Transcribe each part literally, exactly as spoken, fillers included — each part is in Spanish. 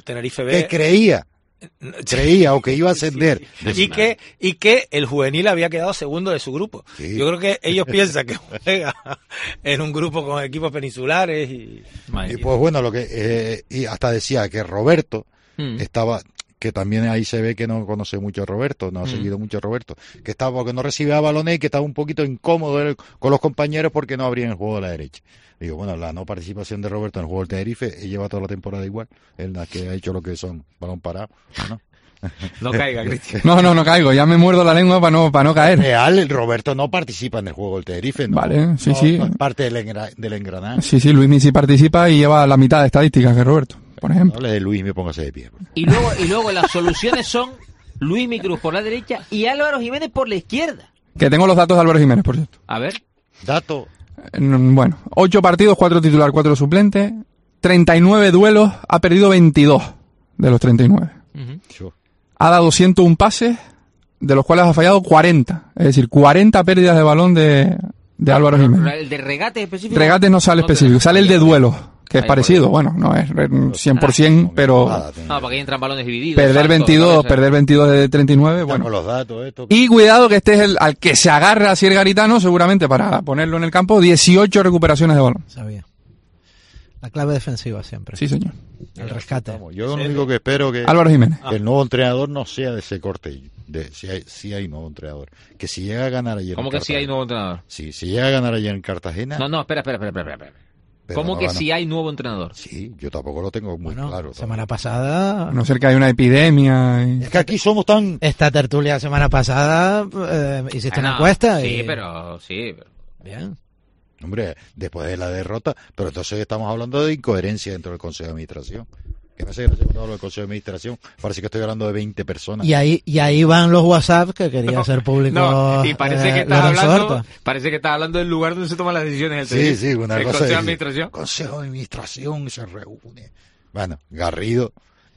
Tenerife B. Que creía. Creía o que iba a ascender. Sí, sí. Y que y que el juvenil había quedado segundo de su grupo. Sí. Yo creo que ellos piensan que juega en un grupo con equipos peninsulares y, y pues bueno, lo que eh, y hasta decía que Roberto mm. estaba, que también ahí se ve que no conoce mucho a Roberto, no ha mm. seguido mucho a Roberto, que estaba porque no recibía balones y que estaba un poquito incómodo él, con los compañeros porque no abrían el juego de la derecha. Digo, bueno, la no participación de Roberto en el juego del Tenerife, él lleva toda la temporada igual, él la que ha hecho lo que son balón parado, ¿no? No caiga, Cristian. No, no, no caigo, ya me muerdo la lengua para no, para no caer. Real, el Roberto no participa en el juego del Tenerife, ¿no? Vale, sí, no, sí. No es parte del, engra, del engranaje. Sí, sí, Luismi sí participa y lleva la mitad de estadísticas que Roberto, por ejemplo. No le de Luismi, póngase de pie. Y luego, y luego las soluciones son Luismi Cruz por la derecha y Álvaro Jiménez por la izquierda. Que tengo los datos de Álvaro Jiménez, por cierto. A ver. Dato. Bueno, ocho partidos, cuatro titular, cuatro suplentes, treinta y nueve duelos, ha perdido veintidós de los treinta y nueve. Uh-huh. Ha dado ciento uno pases, de los cuales ha fallado cuarenta. Es decir, cuarenta pérdidas de balón de, de Álvaro Jiménez. ¿El de regate específico? Regate no sale no, específico, sale el de duelos, que es parecido. Bueno, no es cien por ciento, pero... No, porque ahí entran balones divididos. Perder veintidós, perder veintidós de treinta y nueve, bueno. Los datos, esto. Y cuidado que este es el al que se agarra así el Garitano, seguramente para ponerlo en el campo, dieciocho recuperaciones de balón. Sabía. La clave defensiva siempre. Sí, señor. El rescate. Vamos, yo lo único que espero que, Álvaro Jiménez. que el nuevo entrenador no sea de ese corte. De, si, hay, si hay nuevo entrenador. Que si llega a ganar ayer. ¿Cómo que si hay nuevo entrenador? Sí, si llega a ganar ayer en Cartagena. No, no, espera, espera, espera, espera. espera. Pero ¿Cómo no que si hay nuevo entrenador? Sí, yo tampoco lo tengo muy bueno, claro. Semana pasada... A no ser que hay una epidemia... Y... Es que aquí somos tan... Esta tertulia semana pasada eh, hiciste ah, una no, encuesta sí, y... pero... Sí, pero... Bien. Hombre, después de la derrota... Pero entonces estamos hablando de incoherencia dentro del Consejo de Administración. Que me hace gracia cuando hablo del Consejo de Administración. Parece que estoy hablando de veinte personas. Y ahí y ahí van los WhatsApp que quería no, hacer público. No, y parece eh, que estás hablando, parece que estás hablando del lugar donde se toman las decisiones. Sí, sí, una el cosa Consejo de de Administración. Consejo de Administración se reúne. Bueno, Garrido,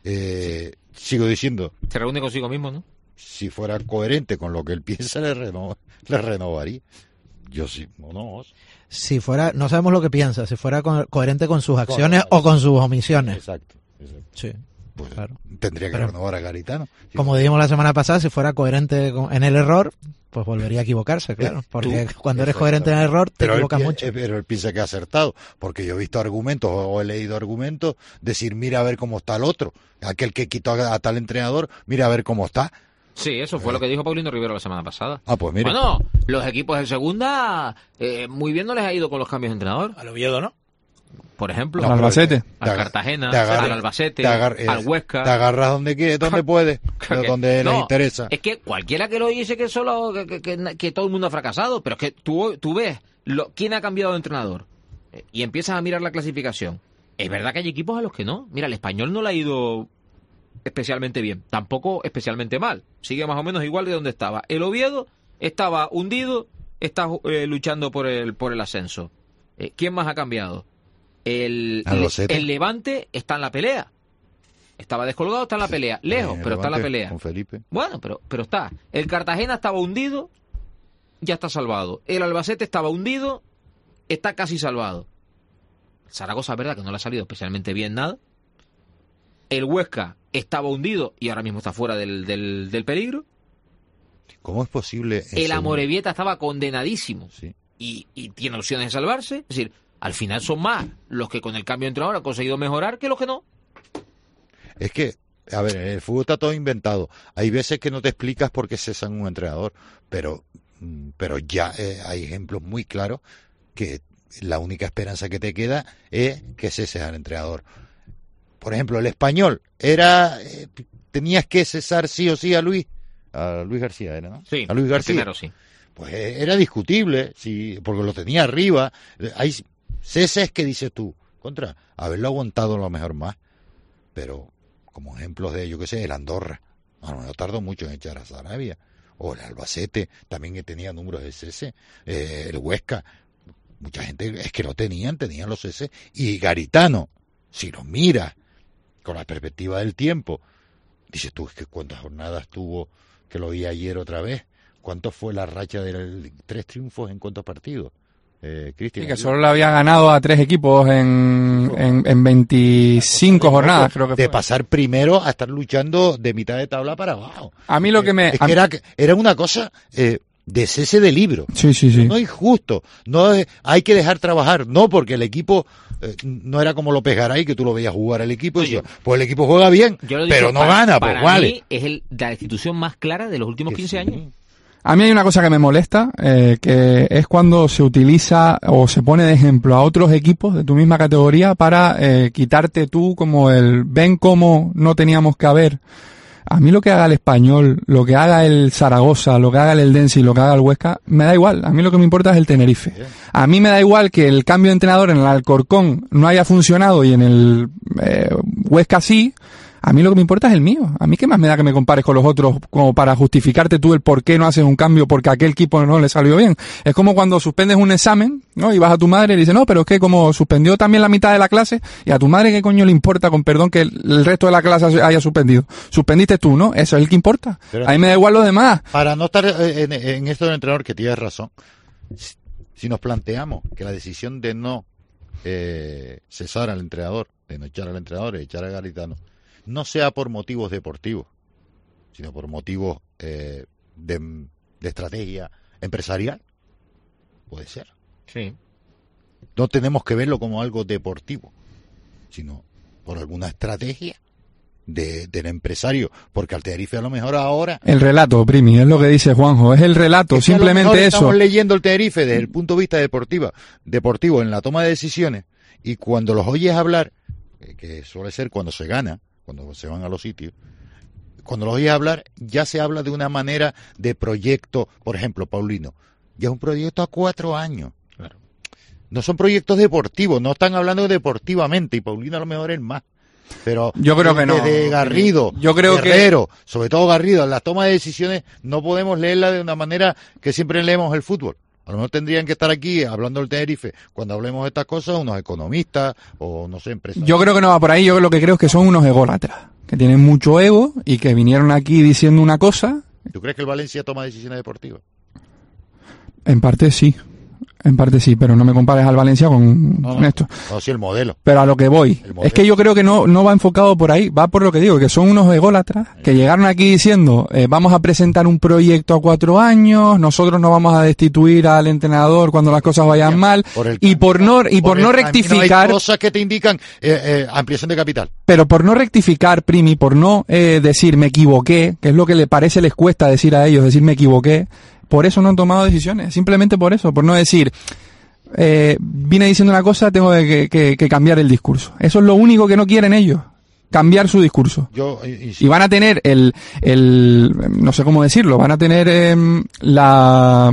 eh, sí. sigo diciendo. Se reúne consigo mismo, ¿no? Si fuera coherente con lo que él piensa, le, reno, le renovaría. Yo sí, no, no. Si fuera, no sabemos lo que piensa, si fuera co- coherente con sus acciones con, o con sus omisiones. Exacto. Exacto. Sí, pues claro. Tendría que Pero, renovar a Garitano. Como dijimos la semana pasada, si fuera coherente con, en el error, pues volvería a equivocarse, claro. Porque Tú, cuando eres coherente en el error, te pero equivocas él, mucho. Eh, pero él piensa que ha acertado, porque yo he visto argumentos o he leído argumentos, decir, mira a ver cómo está el otro. Aquel que quitó a, a tal entrenador, mira a ver cómo está. Sí, eso fue eh. lo que dijo Paulino Rivero la semana pasada. Ah, pues mira. Bueno, los equipos en segunda, eh, muy bien no les ha ido con los cambios de entrenador. Al Oviedo, ¿no? Por ejemplo, al Albacete, al Cartagena, agarra, al Albacete, agar, eh, al Huesca. Te agarras donde quieres, donde puedes, que, donde no, les interesa. Es que cualquiera que lo dice que solo que, que, que todo el mundo ha fracasado, pero es que tú, tú ves lo, quién ha cambiado de entrenador y empiezas a mirar la clasificación. Es verdad que hay equipos a los que no. Mira, el Español no le ha ido especialmente bien, tampoco especialmente mal. Sigue más o menos igual de donde estaba. El Oviedo estaba hundido, está eh, luchando por el por el ascenso. Eh, ¿Quién más ha cambiado? El, el, el Levante está en la pelea. Estaba descolgado, está en la pelea. Lejos, pero está en la pelea. Con Felipe. Bueno, pero, pero está. El Cartagena estaba hundido, ya está salvado. El Albacete estaba hundido, está casi salvado. Zaragoza, verdad que no le ha salido especialmente bien nada. El Huesca estaba hundido y ahora mismo está fuera del, del, del peligro. ¿Cómo es posible? El Amorebieta estaba condenadísimo. Sí. Y, y tiene opciones de salvarse. Es decir, al final son más los que con el cambio de entrenador han conseguido mejorar que los que no. Es que, a ver, el fútbol está todo inventado. Hay veces que no te explicas por qué cesan un entrenador, pero, pero ya eh, hay ejemplos muy claros que la única esperanza que te queda es que ceses al entrenador. Por ejemplo, el Español era eh, tenías que cesar sí o sí a Luis, a Luis García, ¿era, no? Sí, a Luis García. Primero sí. Pues eh, era discutible, sí, porque lo tenía arriba. Hay ceses que dices tú, contra, haberlo aguantado a lo mejor más, pero como ejemplos de, yo qué sé, el Andorra, no, no tardó mucho en echar a Sarabia, o el Albacete, también que tenía números de cese, eh, el Huesca, mucha gente es que no tenían, tenían los cese, y Garitano, si lo miras con la perspectiva del tiempo, dices tú, es que cuántas jornadas tuvo, que lo vi ayer otra vez, cuánto fue la racha de tres triunfos en cuántos partidos, Eh, Cristian, sí, que solo le había ganado a tres equipos en, en, en veinticinco jornadas, creo que fue. De pasar primero a estar luchando de mitad de tabla para abajo. A mí lo que me... Es que era, era una cosa... Eh, de cese de libro. Sí, sí, sí. No es justo, no es, hay que dejar trabajar, no porque el equipo eh, no era como López Garay, que tú lo veías jugar al equipo y decías, pues el equipo juega bien, pero digo, no para, gana, para pues vale. mí es el, la institución más clara de los últimos quince sí. años. A mí hay una cosa que me molesta, eh, que es cuando se utiliza o se pone de ejemplo a otros equipos de tu misma categoría para eh, quitarte tú como el ven cómo no teníamos que haber. A mí lo que haga el Español, lo que haga el Zaragoza, lo que haga el Eldense y lo que haga el Huesca, me da igual. A mí lo que me importa es el Tenerife. A mí me da igual que el cambio de entrenador en el Alcorcón no haya funcionado y en el eh, Huesca sí. A mí lo que me importa es el mío. A mí qué más me da que me compares con los otros como para justificarte tú el por qué no haces un cambio porque a aquel equipo no le salió bien. Es como cuando suspendes un examen, ¿no? Y vas a tu madre y le dices, no, pero es que como suspendió también la mitad de la clase, y a tu madre qué coño le importa, con perdón, que el, el resto de la clase haya suspendido. Suspendiste tú, ¿no? Eso es el que importa. Pero a mí me da igual lo demás. Para no estar en, en esto del entrenador, que tienes razón, si nos planteamos que la decisión de no eh, cesar al entrenador, de no echar al entrenador, de echar a Garitano, no sea por motivos deportivos, sino por motivos eh, de, de estrategia empresarial, puede ser. Sí. No tenemos que verlo como algo deportivo, sino por alguna estrategia de, del empresario, porque al Tenerife a lo mejor ahora... El relato, Primi, es lo que dice Juanjo, es el relato, es simplemente eso. Estamos leyendo el Tenerife desde el punto de vista deportivo, deportivo en la toma de decisiones, y cuando los oyes hablar, que suele ser cuando se gana, cuando se van a los sitios, cuando los oyes hablar, ya se habla de una manera de proyecto, por ejemplo, Paulino, ya es un proyecto a cuatro años. Claro. No son proyectos deportivos, no están hablando deportivamente, y Paulino a lo mejor es más. Pero yo creo que no. De Garrido, yo creo Guerrero, que... sobre todo Garrido, en la toma de decisiones no podemos leerla de una manera que siempre leemos el fútbol. A lo mejor tendrían que estar aquí hablando del Tenerife cuando hablemos de estas cosas unos economistas o no sé, empresarios. Yo creo que no va por ahí, yo lo que creo es que son unos ególatras, que tienen mucho ego y que vinieron aquí diciendo una cosa. ¿Tú crees que el Valencia toma decisiones deportivas? En parte sí. En parte sí, pero no me compares al Valencia con, no, con esto. No, sí, el modelo. Pero a lo que voy, es que yo creo que no, no va enfocado por ahí, va por lo que digo, que son unos ególatras que llegaron aquí diciendo, eh, vamos a presentar un proyecto a cuatro años, nosotros no vamos a destituir al entrenador cuando las cosas vayan mal, por y por no, y por, por no rectificar... Hay cosas que te indican eh, eh, ampliación de capital. Pero por no rectificar, Primi, por no eh, decir me equivoqué, que es lo que le parece les cuesta decir a ellos, decir me equivoqué, por eso no han tomado decisiones, simplemente por eso, por no decir, eh, vine diciendo una cosa, tengo que, que, que cambiar el discurso. Eso es lo único que no quieren ellos, cambiar su discurso. Yo, y, y, sí. y van a tener el, el, no sé cómo decirlo, van a tener eh, la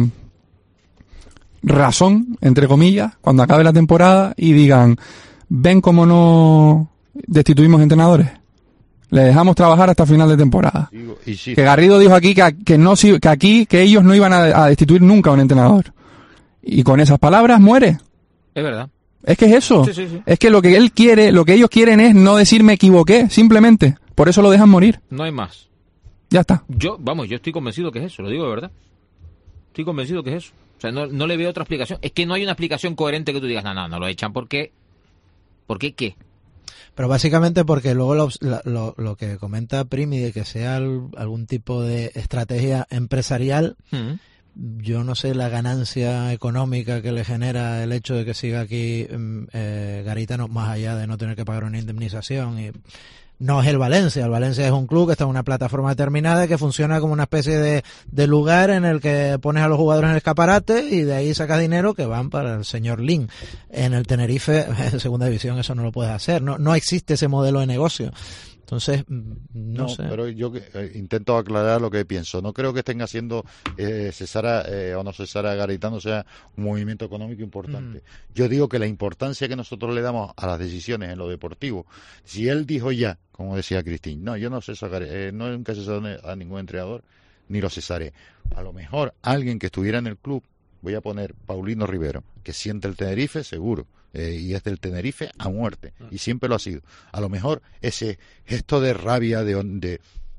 razón, entre comillas, cuando acabe la temporada y digan, ven cómo no destituimos entrenadores. Le dejamos trabajar hasta final de temporada. Digo, y sí. Que Garrido dijo aquí que, que no que aquí que ellos no iban a, a destituir nunca a un entrenador. Y con esas palabras muere. Es verdad. Es que es eso. Sí, sí, sí. Es que lo que él quiere, lo que ellos quieren es no decir me equivoqué, simplemente. Por eso lo dejan morir. No hay más. Ya está. Yo, vamos, yo estoy convencido que es eso, lo digo de verdad. Estoy convencido que es eso. O sea, no, no le veo otra explicación. Es que no hay una explicación coherente que tú digas, no, no, no lo echan porque... ¿Por qué qué? Pero básicamente porque luego lo, lo, lo que comenta Primi de que sea algún tipo de estrategia empresarial, uh-huh. Yo no sé la ganancia económica que le genera el hecho de que siga aquí eh, Garitano, más allá de no tener que pagar una indemnización. Y no es el Valencia, el Valencia es un club que está en una plataforma determinada que funciona como una especie de, de lugar en el que pones a los jugadores en el escaparate y de ahí sacas dinero que van para el señor Lin. En el Tenerife, en segunda división, eso no lo puedes hacer, no, no existe ese modelo de negocio. Entonces, no, no sé. Pero yo eh, intento aclarar lo que pienso. No creo que estén haciendo eh, cesar a, eh, o no cesar a Garitano sea un movimiento económico importante. Mm. Yo digo que la importancia que nosotros le damos a las decisiones en lo deportivo, si él dijo ya, como decía Cristín, no, yo no ceso a, eh, no nunca cesado a ningún entrenador, ni lo cesaré. A lo mejor alguien que estuviera en el club, voy a poner Paulino Rivero, que siente el Tenerife, seguro. Eh, y es del Tenerife a muerte, y siempre lo ha sido. A lo mejor ese gesto de rabia, de, de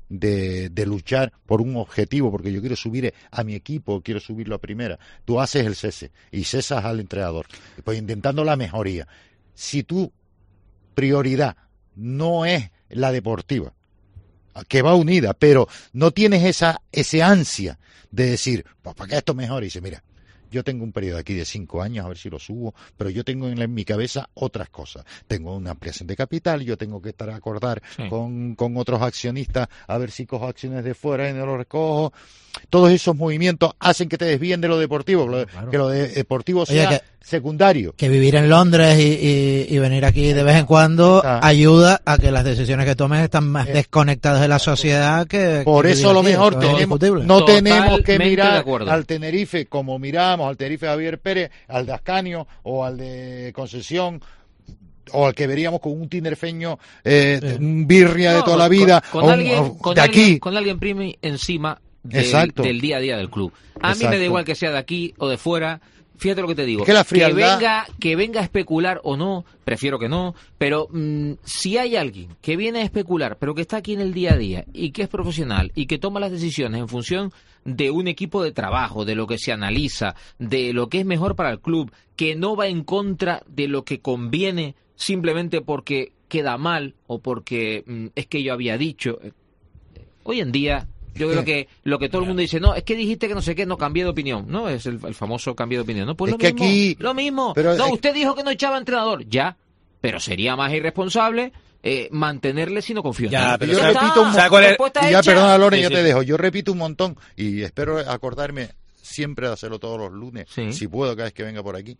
de, de luchar por un objetivo, porque yo quiero subir a mi equipo, quiero subirlo a primera, tú haces el cese y cesas al entrenador, pues intentando la mejoría. Si tu prioridad no es la deportiva, que va unida, pero no tienes esa ese ansia de decir, pues para que esto mejore, y dice, mira, yo tengo un periodo aquí de cinco años, a ver si lo subo, pero yo tengo en, la, en mi cabeza otras cosas. Tengo una ampliación de capital, yo tengo que estar a acordar sí. con, con otros accionistas, a ver si cojo acciones de fuera y no lo recojo. Todos esos movimientos hacen que te desvíen de lo deportivo, que lo, claro. que lo de deportivo sea Oye, que, secundario. Que vivir en Londres y, y, y venir aquí de vez en cuando ah. ayuda a que las decisiones que tomes están más eh. desconectadas de la sociedad que... Por que eso a lo mejor tenemos, no Totalmente tenemos que mirar al Tenerife como miramos al Tenerife Javier Pérez, al de Ascanio o al de Concesión, o al que veríamos con un tinerfeño, eh, sí. un birria no, de toda la vida, con, con o alguien, un, con de alguien, aquí. Con alguien primi encima del, del día a día del club. A Exacto. mí me da igual que sea de aquí o de fuera. Fíjate lo que te digo. Es que, la frialdad... que venga que venga a especular o no, prefiero que no, pero mmm, si hay alguien que viene a especular, pero que está aquí en el día a día y que es profesional y que toma las decisiones en función de un equipo de trabajo, de lo que se analiza, de lo que es mejor para el club, que no va en contra de lo que conviene simplemente porque queda mal o porque mmm, es que yo había dicho. Hoy en día... Yo creo que lo que todo el mundo dice, no, es que dijiste que no sé qué, no, cambié de opinión, ¿no? Es el, el famoso cambio de opinión, ¿no? Pues es lo que mismo, aquí... lo mismo. Pero no, es... usted dijo que no echaba entrenador, ya, pero sería más irresponsable eh, mantenerle si no confío en ya, él. pero yo repito un montón, y ya perdona Loren, sí, yo sí. te dejo, yo repito un montón, y espero acordarme siempre de hacerlo todos los lunes, sí. si puedo, cada vez que venga por aquí.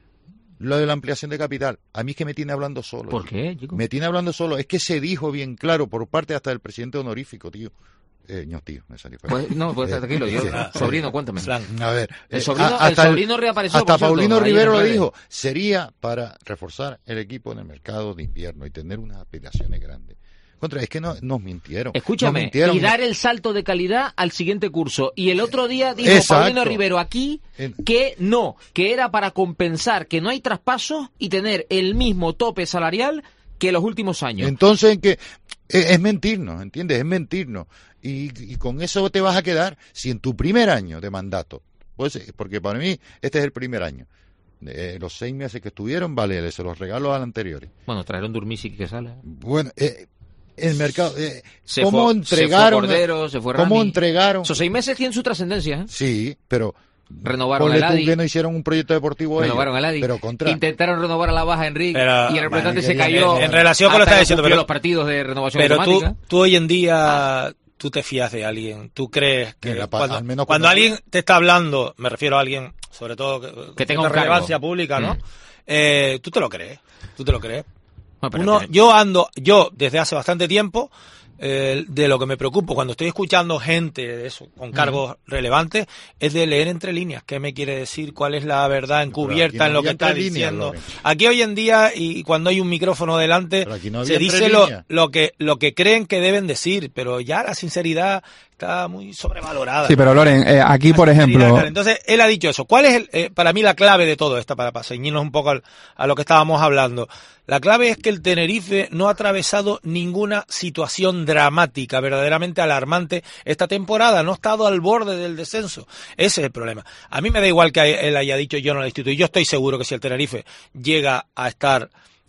Lo de la ampliación de capital, a mí es que me tiene hablando solo. ¿Por tío. qué, chico? Me tiene hablando solo, es que se dijo bien claro por parte hasta del presidente honorífico, tío. Eh, no, tío, me salió. Pues, no, pues tranquilo, yo, sobrino, cuéntame. A ver, el sobrino, eh, hasta el sobrino reapareció. Hasta Paulino Rivero lo dijo. Sería para reforzar el equipo en el mercado de invierno y tener unas aspiraciones grandes. Contra, es que no, nos mintieron. Escúchame, nos mintieron. y dar el salto de calidad al siguiente curso. Y el otro día dijo Exacto. Paulino Rivero aquí que no, que era para compensar que no hay traspasos y tener el mismo tope salarial que los últimos años. Entonces, que es, es mentirnos, ¿entiendes? Es mentirnos. Y, y con eso te vas a quedar si en tu primer año de mandato, pues porque para mí este es el primer año, eh, los seis meses que estuvieron, vale, se los regalo al anterior. Bueno, trajeron Durmisi que sale. Bueno, eh, el mercado, eh, se ¿cómo fue, entregaron? Se fue Cordero, se fue Rami. ¿Cómo entregaron? Esos seis meses tienen su trascendencia, ¿eh? Sí, pero... Renovaron a Ladi. que no hicieron un proyecto deportivo Renovaron ellos, a Ladi. Pero contra... Intentaron renovar a la baja Enrique pero, y el representante bueno, se cayó. En, en relación con lo que está diciendo, pero los partidos de renovación pero automática. Tú, tú hoy en día... Ah. Tú te fías de alguien, tú crees que Mira, cuando, al menos cuando alguien te está hablando, me refiero a alguien, sobre todo que, que tenga una un relevancia cargo. pública, ¿no? Mm. Eh, tú te lo crees, tú te lo crees. No, Uno, que... yo ando, yo desde hace bastante tiempo, eh, de lo que me preocupo cuando estoy escuchando gente de eso, con cargos mm. relevantes, es de leer entre líneas. ¿Qué me quiere decir? ¿Cuál es la verdad encubierta no en lo que está diciendo? Líneas, aquí hoy en día, y cuando hay un micrófono delante, no se dice lo, lo que lo que creen que deben decir, pero ya la sinceridad está muy sobrevalorada. Sí, pero Loren, eh, aquí la por ejemplo... Entonces, él ha dicho eso. ¿Cuál es el, eh, para mí la clave de todo esto, para, para ceñirnos un poco al, a lo que estábamos hablando? La clave es que el Tenerife no ha atravesado ninguna situación dramática, verdaderamente alarmante esta temporada, no ha estado al borde del descenso. Ese es el problema. A mí me da igual que él haya dicho yo no la instituyo. Yo estoy seguro que si el Tenerife llega a estar...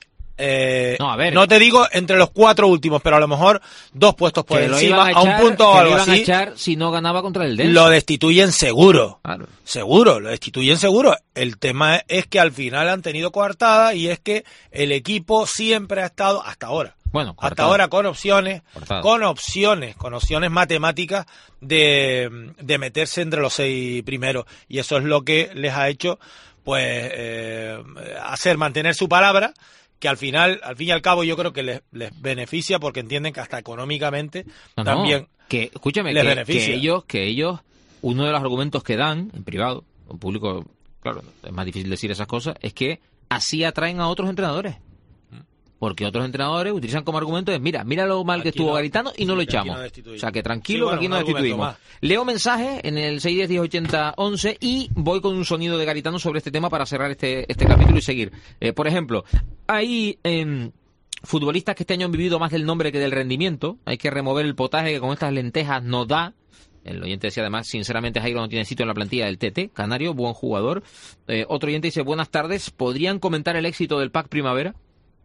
Eh, no, a ver, no te digo entre los cuatro últimos, pero a lo mejor dos puestos por encima, a, echar, a un punto o algo así. A echar si no ganaba contra el Denso. Lo destituyen seguro, claro. seguro, lo destituyen seguro. El tema es que al final han tenido coartada y es que el equipo siempre ha estado, hasta ahora, bueno, hasta ahora con opciones, cortado. con opciones, con opciones matemáticas de, de meterse entre los seis primeros, y eso es lo que les ha hecho, pues, eh, hacer mantener su palabra, que al final, al fin y al cabo, yo creo que les, les beneficia porque entienden que hasta económicamente no, también no, que, escúchame, les que, beneficia. Que ellos, que ellos, uno de los argumentos que dan en privado, en público, claro, es más difícil decir esas cosas, es que así atraen a otros entrenadores. Porque otros entrenadores utilizan como argumento es, mira, mira lo mal aquí que estuvo no, Garitano y no lo echamos. No o sea, que tranquilo, sí, bueno, que aquí no destituimos. Leo mensajes en el seis diez diez ochenta once y voy con un sonido de Garitano sobre este tema para cerrar este este capítulo y seguir. Eh, por ejemplo, hay eh, futbolistas que este año han vivido más del nombre que del rendimiento. Hay que remover el potaje que con estas lentejas no da. El oyente decía además, sinceramente Jairo no tiene sitio en la plantilla del T T, Canario, buen jugador. Eh, otro oyente dice, buenas tardes, ¿podrían comentar el éxito del Pack Primavera?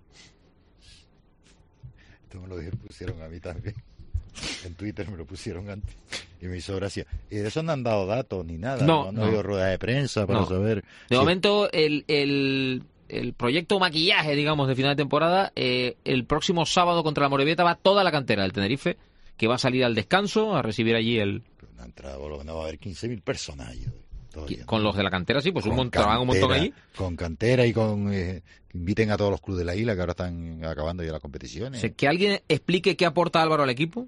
Esto me lo pusieron a mí también. En Twitter me lo pusieron antes y me hizo gracia. Y de eso no han dado datos ni nada. No, no han habido rueda de prensa para no. saber. De sí. momento, el, el, el proyecto maquillaje, digamos, de final de temporada, eh, el próximo sábado contra la Morevieta va toda la cantera del Tenerife, que va a salir al descanso a recibir allí el... Pero una entrada, por lo menos va a haber quince mil personas allí. Todavía, con ¿no? los de la cantera, sí, pues un Con montón, trabajan un montón allí. Con cantera y con... Eh, inviten a todos los clubes de la isla que ahora están acabando ya las competiciones. O sea, que alguien explique qué aporta Álvaro al equipo.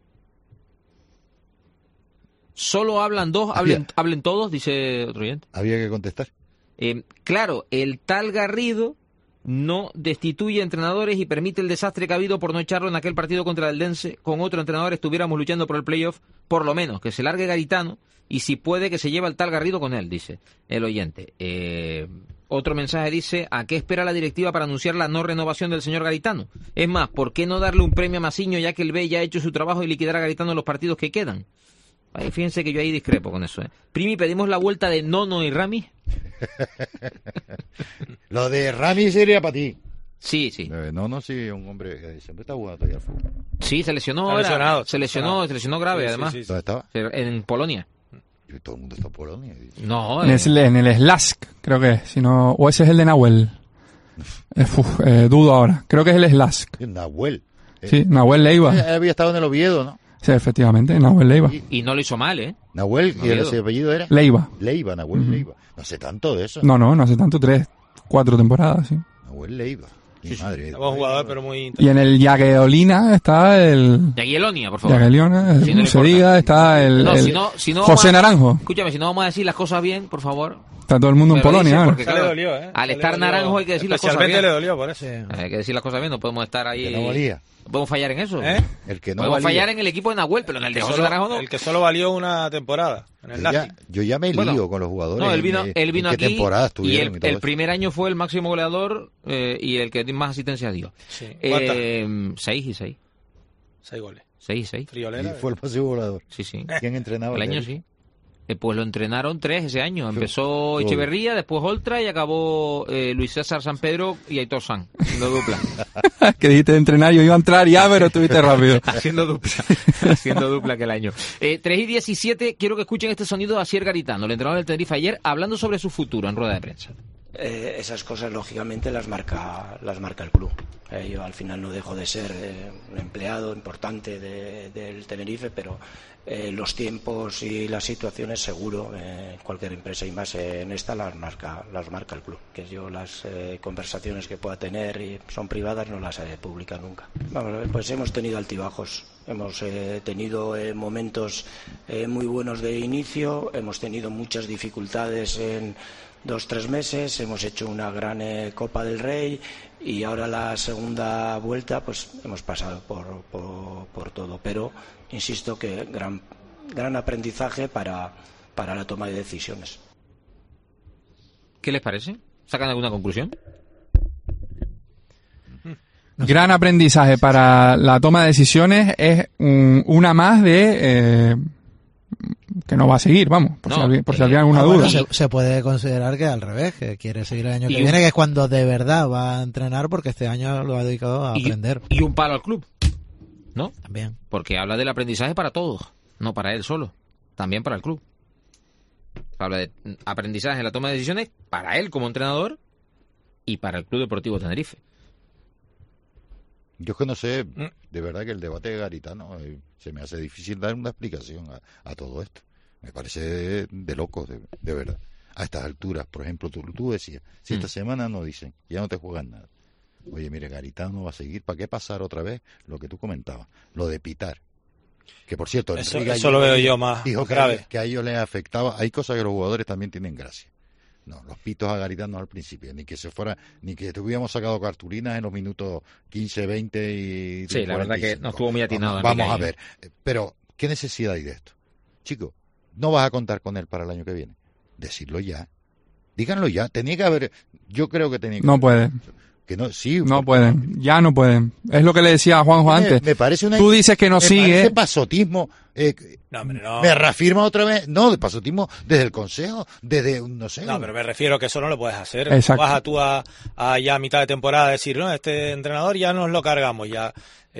Solo hablan dos, hablen, Había, hablen todos, dice otro oyente. Había que contestar. Eh, claro, el tal Garrido no destituye entrenadores y permite el desastre que ha habido por no echarlo en aquel partido contra el Dense. Con otro entrenador estuviéramos luchando por el playoff, por lo menos, que se largue Garitano y si puede que se lleve al tal Garrido con él, dice el oyente. Eh, otro mensaje dice, ¿a qué espera la directiva para anunciar la no renovación del señor Garitano? Es más, ¿por qué no darle un premio a Masiño ya que el B ya ha hecho su trabajo y liquidar a Garitano en los partidos que quedan? Ay, fíjense que yo ahí discrepo con eso. ¿eh? Primi, pedimos la vuelta de Nono y Rami. Lo de Rami sería para ti. Sí, sí. Eh, no, no, sí, un hombre que siempre está jugando todavía al fútbol. Sí, se lesionó. Está lesionado, Era, se lesionó, se lesionó grave, sí, además. Sí, sí, sí. ¿Dónde estaba? En Polonia. Y todo el mundo está en Polonia. No, En, eh. el, en el Slask, creo que es. Si no, o ese es el de Nahuel. Eh, uf, eh, dudo ahora. Creo que es el Slask. Nahuel. Eh, Sí, Nahuel Leiva. eh, había estado en el Oviedo, ¿no? Sí, efectivamente, Nahuel Leiva. Y, Y no lo hizo mal, ¿eh? Nahuel, ¿y Oviedo. ese apellido era? Leiva. Leiva, Nahuel Ujú. Leiva. No sé tanto de eso. No, no, no hace tanto, tres, cuatro temporadas, sí. Nahuel Leiva. Mi madre. Buen jugador, pero muy... Y en el Jagiellonina está el... De Aguilonia, por favor. Jagiellona, Si no no le se importa. diga, está el, No, el si no, si no José vamos a- Naranjo. Escúchame, si no vamos a decir las cosas bien, por favor. Está todo el mundo en me lo Polonia, dice, ahora. porque, Ya claro, le dolió, ¿eh? al Ya estar le dolió. naranjo hay que decir las cosas Especialmente bien. le dolió por eso. Sí. Hay que decir las cosas bien, no podemos estar ahí... Que no valía. No podemos fallar en eso. ¿Eh? El que no Podemos valía. fallar en el equipo de Nahuel, pero en el de Que José solo- Naranjo no. El que solo valió una temporada en el Yo ya, Nasti. yo ya me lío Bueno, con los jugadores. No, él vino, en- él vino en qué aquí temporada y estuvieron el, y todo el eso. primer año fue el máximo goleador eh, y el que más asistencia dio. Sí. ¿Cuántas? Eh, seis y seis. Seis goles. Seis y seis. Y Friolera. fue el máximo volador. Sí, sí. ¿Quién entrenaba? El año sí. Eh, pues lo entrenaron tres ese año. Empezó Echeverría, después Oltra y acabó eh, Luis César San Pedro y Aitor San, haciendo dupla. Que dijiste de entrenar, yo iba a entrar ya, pero estuviste rápido. haciendo dupla. haciendo dupla aquel año. Eh, tres y diecisiete, quiero que escuchen este sonido de Asier Garitano, el entrenador del Tenerife ayer, hablando sobre su futuro en rueda de prensa. Eh, esas cosas lógicamente las marca las marca el club. Eh, yo al final no dejo de ser eh, un empleado importante de, del Tenerife, pero eh, los tiempos y las situaciones seguro eh, cualquier empresa y más eh, en esta las marca las marca el club. Que yo las eh, conversaciones que pueda tener y son privadas no las eh, publica nunca. Vamos, pues hemos tenido altibajos. Hemos eh, tenido eh, momentos eh, muy buenos de inicio, hemos tenido muchas dificultades en dos, tres meses, hemos hecho una gran eh, Copa del Rey y ahora la segunda vuelta pues hemos pasado por, por, por todo, pero insisto que gran, gran aprendizaje para, para la toma de decisiones. ¿Qué les parece? ¿Sacan alguna conclusión? Gran aprendizaje para la toma de decisiones es un- una más de... Eh, que no va a seguir, vamos, por, No, si, alguien- por si eh, alguien alguna Ah, bueno, duda. se, se puede considerar que al revés, que quiere seguir el año Y que un- viene, que es cuando de verdad va a entrenar, porque este año lo ha dedicado a Y- aprender Y un palo al club, ¿no? también. Porque habla del aprendizaje para todos, no para él solo, también para el club. Habla de aprendizaje en la toma de decisiones para él como entrenador y para el Club Deportivo Tenerife. Yo es que no sé, de verdad que el debate de Garitano eh, se me hace difícil dar una explicación a, a todo esto. Me parece de, de locos, de, de verdad. A estas alturas, por ejemplo, tú, tú decías, si esta Mm. semana no dicen, ya no te juegan nada. Oye, mire, Garitano va a seguir, ¿para qué pasar otra vez lo que tú comentabas? Lo de pitar. Que por cierto, Eso, Enrique eso lo ayer veo yo más dijo que, grave. que a ellos les afectaba. Hay cosas que los jugadores también tienen gracia. No, los pitos a Garitano al principio, ni que se fuera, ni que tuviéramos sacado cartulinas en los minutos quince, veinte y Sí, la verdad que cuarenta y cinco. no estuvo muy atinado. Vamos, Enrique vamos a ahí. ver, Eh, pero ¿qué necesidad hay de esto? Chico, no vas a contar con él para el año que viene. Decirlo ya. Díganlo ya. Tenía que haber, yo creo que tenía que No haber- puede. Que no, sí, no pueden, ya no pueden. Es lo que le decía a Juanjo me, antes. Me parece una, Tú dices que no me sigue. Parece pasotismo. Eh, no, hombre, no. Me reafirma otra vez. No, de pasotismo desde el consejo, desde, no sé. No, pero me refiero que eso no lo puedes hacer. Exacto. Vas a tú a, a ya a mitad de temporada a decir, no, este entrenador ya nos lo cargamos, ya.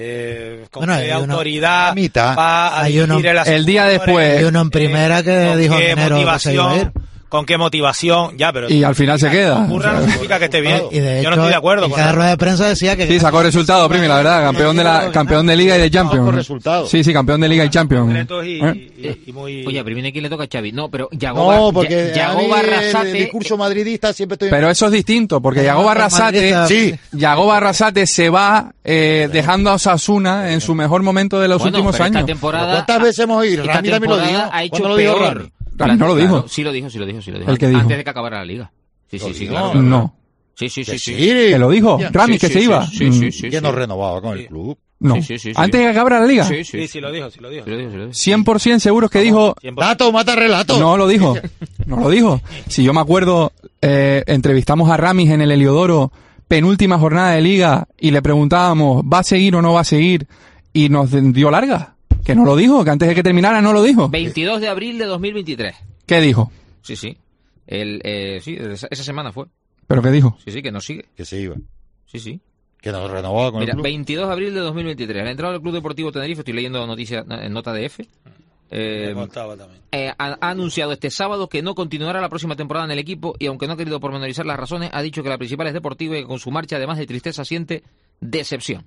Eh, con Bueno, qué hay uno- autoridad mitad. va a Hay dirigir uno- el el día asunto, después. Hay uno en primera que con dijo en qué enero que se iba a ir. motivación, con qué motivación, ya, pero Y al final se queda. ocurra no significa que esté bien. Y de hecho, Yo no estoy de acuerdo en con cada eso. rueda de prensa decía que... Sí, sacó resultado, Primi, la verdad. Campeón de la, campeón de Liga y de Por Champions. resultados. Sí, sí, campeón de Liga y Champions. Concretos y, ¿Eh? y- y muy... Oye, pero viene quién le toca a Xavi. No, pero Yagoba, No, porque Ya- a mí Yagoba el Arrasate... discurso madridista siempre estoy... Pero eso es distinto, porque Yagoba Arrasate, Madridista- Sí. Yagoba Arrasate se va eh, dejando a Osasuna en su mejor momento de los Bueno, últimos pero esta años. temporada... ¿Cuántas veces hemos ido? esta Rami también lo temporada dijo. ha hecho ¿Cuándo lo dijo peor. Rami? Rami no lo Claro, dijo. sí lo dijo, sí lo dijo, sí lo dijo. ¿El qué dijo? Antes de que acabara la liga. Sí, sí, Lo sí, dijo. claro. No. Sí, sí, sí, Que sí. sí. ¿Que lo dijo? Ya. Rami, Sí, que sí, se sí, iba. sí, Mm, sí, sí, Que sí. no renovaba con el Sí. club. No. Sí, sí, sí, sí. Antes de que acabara la Liga. Sí, sí. Sí, sí lo dijo, sí lo dijo. Sí lo dijo, sí lo dijo. cien por ciento seguros que dijo... cien por ciento. Dato, mata relato. No lo dijo. No lo dijo. Si yo me acuerdo, eh, entrevistamos a Ramis en el Heliodoro, penúltima jornada de Liga, y le preguntábamos, ¿va a seguir o no va a seguir? Y nos dio larga. Que no lo dijo, que antes de que terminara no lo dijo. veintidós de abril de dos mil veintitrés. ¿Qué dijo? Sí, sí. El, eh, sí, esa, esa semana fue. ¿Pero qué dijo? Sí, sí, que no sigue. Que se iba. Sí, sí. Que no renovaba con Mira, el club. veintidós de abril de dos mil veintitrés. La entrada del Club Deportivo Tenerife, estoy leyendo noticias en nota de F. Me Eh, contaba también. eh, ha, ha anunciado este sábado que no continuará la próxima temporada en el equipo y aunque no ha querido pormenorizar las razones, ha dicho que la principal es deportiva y que con su marcha, además de tristeza, siente decepción.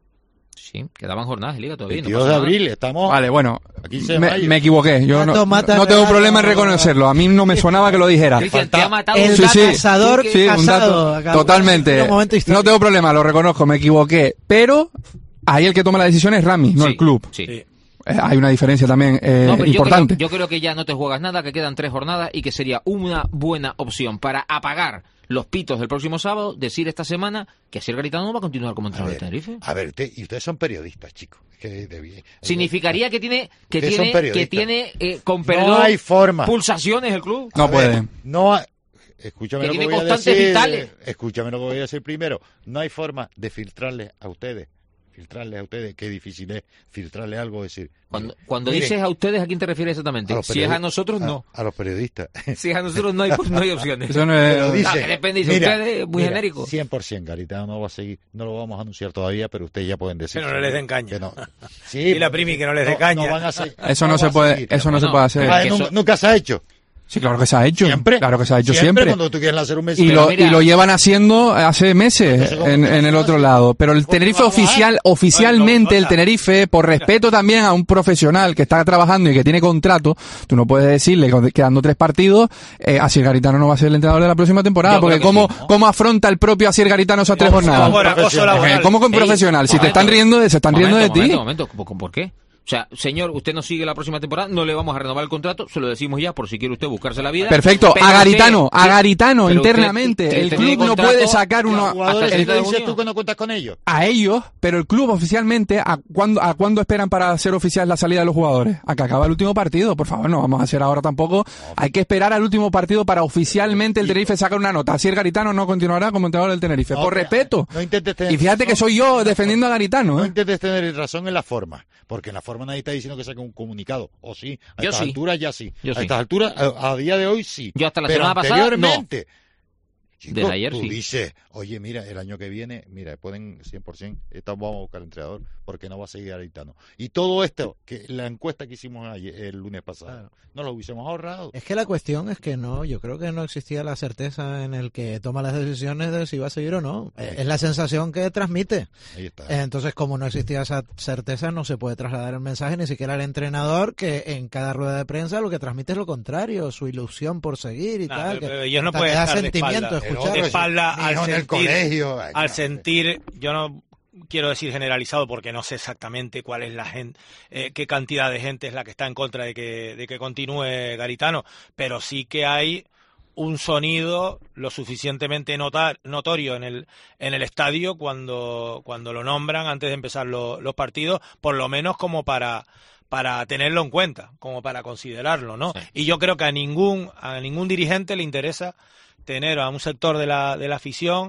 Sí, quedaban jornadas de liga todavía. no veintidós pasa de nada. abril, estamos... Vale, bueno, Aquí se me, vaya. me equivoqué. Yo no, Dato mata no tengo relato. problema en reconocerlo. A mí no me sonaba que lo dijera. Cristian, te ha matado El un Sí, dato. sí. cazador Tú que- Sí, un casado. dato. Acá- Totalmente. Un momento histórico. No tengo problema, lo reconozco, me equivoqué. Pero ahí el que toma la decisión es Rami, no Sí, el club. Sí. Sí. Eh, hay una diferencia también eh, No, pero yo importante. creo, yo creo que ya no te juegas nada, que quedan tres jornadas y que sería una buena opción para apagar los pitos del próximo sábado, decir esta semana que Asier Garitano no va a continuar como A entrenador de ver, Tenerife. a ver, te- y ustedes son periodistas, chicos. Que de bien- Significaría que tiene que Ustedes son tiene periodistas. que tiene eh, con No perdón hay forma. pulsaciones el club. No A ver, puede. No hay... Escúchame Que lo que tiene voy a constantes decir. vitales. Escúchame lo que voy a decir primero. No hay forma de filtrarles a ustedes. Filtrarles a ustedes. Qué difícil es filtrarle algo. Decir. Cuando miren, cuando miren, dices a ustedes, ¿a quién te refieres exactamente? a los Si es a periodi- nosotros, a- no. A los periodistas. Si es a nosotros, no hay, pues, no hay opciones. Eso no Pero es... dice, Ah, que depende, dice mira, ustedes, muy mira, genérico. cien por ciento Garitano no va a seguir, no lo vamos a anunciar todavía, pero ustedes ya pueden decir. Que no les den caña. Que no. Sí, Dile a porque Primi que no les dé caña. van a ser- Eso no va se a puede, seguir. eso no Bueno, se puede hacer. Ah, que nunca, eso- nunca se ha hecho. Sí, claro que se ha hecho. Siempre. Claro que se ha hecho siempre. Cuando tú quieres hacer un Y mensaje. lo, mira- y lo llevan haciendo hace meses Eso en, como- en el otro lado. Pero el ¿Cómo Tenerife va a bajar? oficial, oficialmente el Tenerife, por respeto también a un profesional que está trabajando y que tiene contrato, tú no puedes decirle, con- quedando tres partidos, eh, Asier Garitano no va a ser el entrenador de la próxima temporada. Yo Porque creo que ¿cómo, sí, ¿no? ¿cómo afronta el propio Asier Garitano esas tres Como jornadas? por acoso laboral. ¿Cómo con Ey, profesional? Si te momento. están riendo de, se están riendo de Momento, ti. momento, momento. ¿Por, por qué? O sea, señor, usted no sigue la próxima temporada, no le vamos a renovar el contrato, se lo decimos ya por si quiere usted buscarse la vida. Perfecto, Pero a Garitano, usted- a Garitano pero usted- internamente. usted El tiene club no contrato puede sacar y uno Los jugadores, hasta el ¿qué treinta de dices junio. tú que no cuentas con ellos? a ellos, pero el club oficialmente, ¿a cuándo, ¿a cuándo esperan para hacer oficial la salida de los jugadores? A que acaba el último partido, por favor, no vamos a hacer ahora tampoco. Hay que esperar al último partido para oficialmente el Tenerife sacar una nota. Asier Garitano no continuará como entrenador del Tenerife, No, por pero- respeto. No intentes tener Y fíjate que razón. soy yo defendiendo a Garitano, No ¿eh? intentes tener razón en la forma, porque en la forma nadie está diciendo que saque un comunicado, o sí, a Yo estas sí. alturas ya sí, Yo a sí. estas alturas, a, a día de hoy sí. Yo hasta la Pero semana pasada, anteriormente, chico, Desde ayer tú sí. dices, oye, mira, el año que viene, mira, pueden cien por ciento, estamos, vamos a buscar entrenador, porque no va a seguir Garitano. Y todo esto, que la encuesta que hicimos ayer, el lunes pasado, Claro. no lo hubiésemos ahorrado. Es que la cuestión es que no, yo creo que no existía la certeza en el que toma las decisiones de si va a seguir o no. Eh, Es la sensación que transmite. Ahí está. Eh, Entonces, como no existía esa certeza, no se puede trasladar el mensaje ni siquiera al entrenador, que en cada rueda de prensa lo que transmite es lo contrario, su ilusión por seguir y Nah, tal. pero- que pero ellos no hasta pueden te da estar de sentimiento espalda. escuchar. De espalda Mi al hijo en el sentir- colegio. Ay, al no. sentir, yo no quiero decir generalizado porque no sé exactamente cuál es la gente, eh, qué cantidad de gente es la que está en contra de que, de que continúe Garitano, pero sí que hay un sonido lo suficientemente notar, notorio en el en el estadio cuando cuando lo nombran antes de empezar lo- los partidos, por lo menos como para para tenerlo en cuenta, como para considerarlo, ¿no? Sí. Y yo creo que a ningún a ningún dirigente le interesa tener a un sector de la de la afición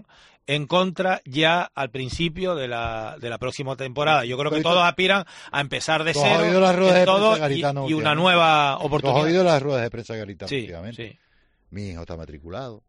en contra ya al principio de la de la próxima temporada. Yo creo que todos aspiran a empezar de cero en todo y, y una nueva oportunidad. ¿Tú has oído las ruedas de prensa Garitano? Sí, sí. Mi hijo está matriculado.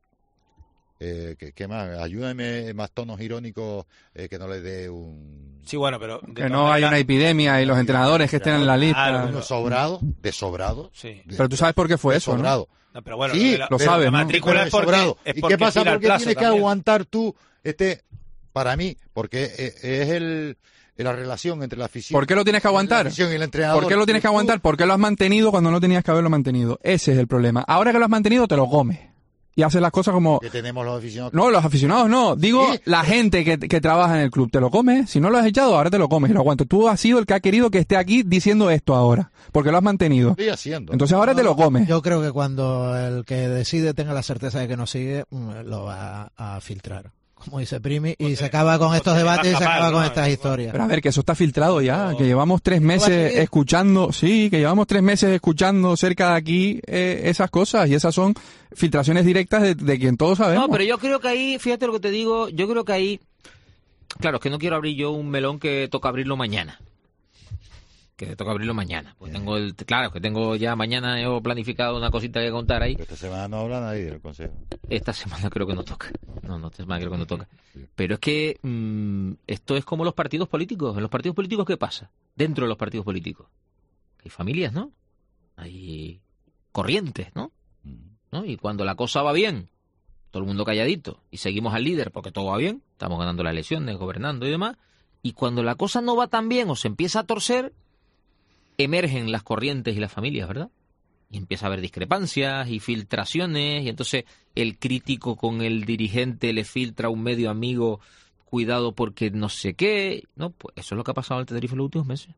Eh, ¿qué, ¿Qué más? Ayúdame más tonos irónicos, eh, que no le dé un... Sí, bueno, pero... Que no hay una epidemia y los entrenadores que estén en la lista. Claro, uno sobrado, de sobrado. Sí. De, pero tú sabes por qué fue eso, sobrado. ¿no? No, pero bueno, sí, la, lo sabes, la ¿no? matrícula es porque, es ¿Y porque qué pasa? ¿Por qué tienes que también aguantar tú este... Para mí, porque es el... la relación entre la afición. ¿Por qué lo tienes que aguantar? La afición y el entrenador. ¿Por qué lo tienes que aguantar? ¿Por qué lo has mantenido cuando no tenías que haberlo mantenido? Ese es el problema. Ahora que lo has mantenido, te lo comes. Y haces las cosas como... Que tenemos los aficionados. No, los aficionados no. Digo, sí, la gente que, que trabaja en el club. Te lo comes. Si no lo has echado, ahora te lo comes y lo aguanto. Tú has sido el que ha querido que esté aquí diciendo esto ahora. Porque lo has mantenido. Estoy haciendo. Entonces ahora no, te lo comes. Yo creo que cuando el que decide tenga la certeza de que no sigue, lo va a filtrar. Como dice Primi, y se acaba con estos debates y se acaba con estas historias. Pero a ver, que eso está filtrado ya, que llevamos tres meses escuchando, sí, que llevamos tres meses escuchando cerca de aquí eh, esas cosas, y esas son filtraciones directas de, de quien todos sabemos. No, pero yo creo que ahí, fíjate lo que te digo, yo creo que ahí, claro, es que no quiero abrir yo un melón que toca abrirlo mañana. Que toca abrirlo mañana. Pues tengo el, claro, que tengo ya mañana he planificado una cosita que contar ahí. Pero esta semana no habla nadie del consejo. Esta semana creo que no toca. No, no, esta semana creo que no toca. Pero es que mmm, esto es como los partidos políticos. En los partidos políticos, ¿qué pasa? Dentro de los partidos políticos. Hay familias, ¿no? Hay corrientes, ¿no? ¿no? Y cuando la cosa va bien, todo el mundo calladito, y seguimos al líder porque todo va bien, estamos ganando las elecciones, gobernando y demás. Y cuando la cosa no va tan bien o se empieza a torcer, emergen las corrientes y las familias, ¿verdad? Y empieza a haber discrepancias y filtraciones, y entonces el crítico con el dirigente le filtra a un medio amigo, cuidado porque no sé qué. No, pues eso es lo que ha pasado en el Tenerife en los últimos meses.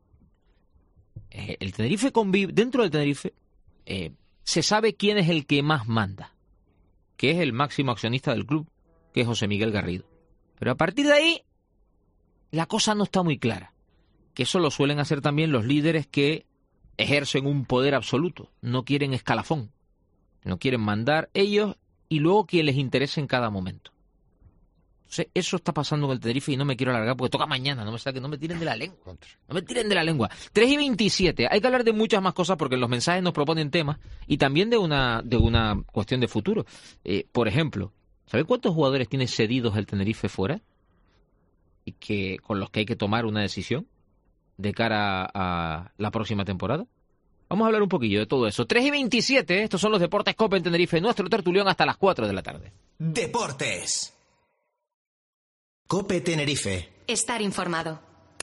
Eh, el Tenerife convive, dentro del Tenerife, eh, se sabe quién es el que más manda, que es el máximo accionista del club, que es José Miguel Garrido. Pero a partir de ahí, la cosa no está muy clara. Que eso lo suelen hacer también los líderes que ejercen un poder absoluto. No quieren escalafón. No quieren mandar ellos y luego quien les interese en cada momento. Entonces, eso está pasando en el Tenerife y no me quiero alargar porque toca mañana. No me saquen, no me tiren de la lengua. No me tiren de la lengua. tres y veintisiete. Hay que hablar de muchas más cosas porque en los mensajes nos proponen temas y también de una, de una cuestión de futuro. Eh, por ejemplo, ¿sabéis cuántos jugadores tiene cedidos el Tenerife fuera? Y que con los que hay que tomar una decisión de cara a la próxima temporada. Vamos a hablar un poquillo de todo eso. tres y veintisiete, estos son los Deportes Cope en Tenerife, nuestro tertulión hasta las cuatro de la tarde. Deportes. Cope Tenerife. Estar informado.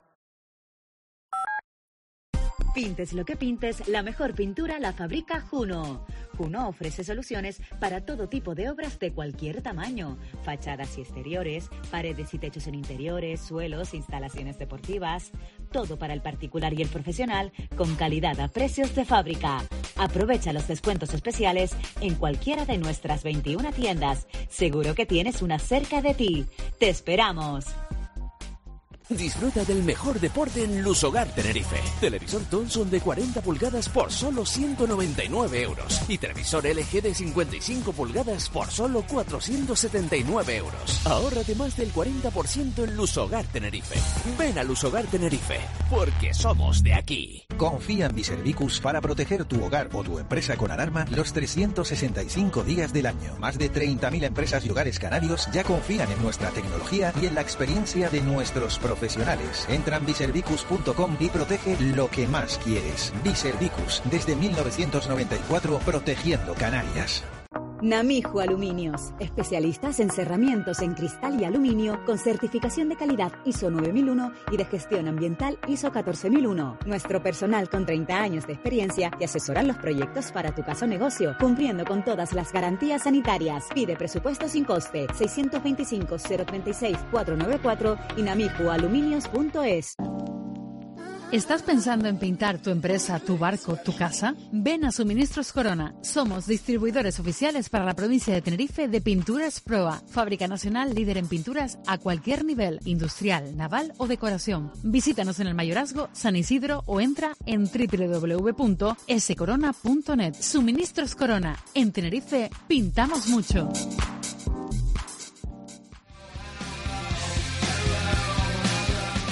Pintes lo que pintes, la mejor pintura la fabrica Juno. Juno ofrece soluciones para todo tipo de obras de cualquier tamaño. Fachadas y exteriores, paredes y techos en interiores, suelos, instalaciones deportivas. Todo para el particular y el profesional, con calidad a precios de fábrica. Aprovecha los descuentos especiales en cualquiera de nuestras veintiuna tiendas. Seguro que tienes una cerca de ti. ¡Te esperamos! Disfruta del mejor deporte en Lusogar Tenerife. Televisor Thomson de cuarenta pulgadas por solo ciento noventa y nueve euros. Y televisor L G de cincuenta y cinco pulgadas por solo cuatrocientos setenta y nueve euros. Ahórrate más del cuarenta por ciento en Lusogar Tenerife. Ven a Lusogar Tenerife, porque somos de aquí. Confía en Biservicus para proteger tu hogar o tu empresa con alarma los trescientos sesenta y cinco días del año. Más de treinta mil empresas y hogares canarios ya confían en nuestra tecnología y en la experiencia de nuestros profesionales. Profesionales. Entra en biservicus punto com y protege lo que más quieres. Biservicus, desde mil novecientos noventa y cuatro, protegiendo Canarias. Namijo Aluminios, especialistas en cerramientos en cristal y aluminio con certificación de calidad I S O nueve mil uno y de gestión ambiental I S O catorce mil uno. Nuestro personal con treinta años de experiencia te asesoran los proyectos para tu casa o negocio, cumpliendo con todas las garantías sanitarias. Pide presupuesto sin coste, seiscientos veinticinco, cero treinta y seis, cuatrocientos noventa y cuatro y namijo aluminios punto es. ¿Estás pensando en pintar tu empresa, tu barco, tu casa? Ven a Suministros Corona. Somos distribuidores oficiales para la provincia de Tenerife de Pinturas Proa. Fábrica nacional líder en pinturas a cualquier nivel, industrial, naval o decoración. Visítanos en el Mayorazgo, San Isidro o entra en doble u doble u doble u punto ese corona punto net. Suministros Corona. En Tenerife pintamos mucho.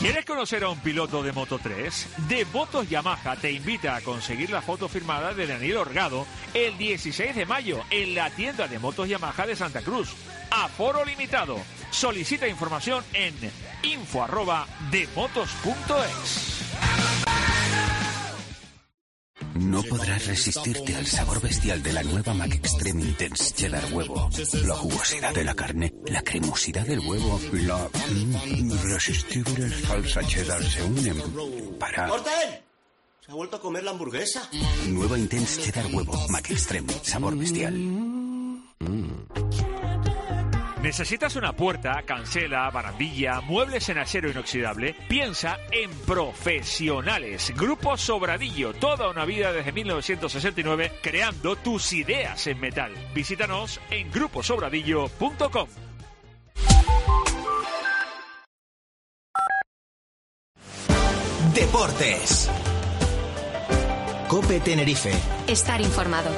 ¿Quieres conocer a un piloto de Moto tres? De Motos Yamaha te invita a conseguir la foto firmada de Daniel Orgado el dieciséis de mayo en la tienda de Motos Yamaha de Santa Cruz. Aforo limitado. Solicita información en info arroba demotos punto es. No podrás resistirte al sabor bestial de la nueva Mac Extreme Intense Cheddar Huevo. La jugosidad de la carne, la cremosidad del huevo y la mm, irresistible salsa cheddar se unen para... ¡Orden! Se ha vuelto a comer la hamburguesa. Nueva Intense Cheddar Huevo, Mac Extreme, sabor bestial. Mm. ¿Necesitas una puerta, cancela, barandilla, muebles en acero inoxidable? Piensa en Profesionales. Grupo Sobradillo, toda una vida desde mil novecientos sesenta y nueve creando tus ideas en metal. Visítanos en grupo sobradillo punto com. Deportes. COPE Tenerife. Estar informado.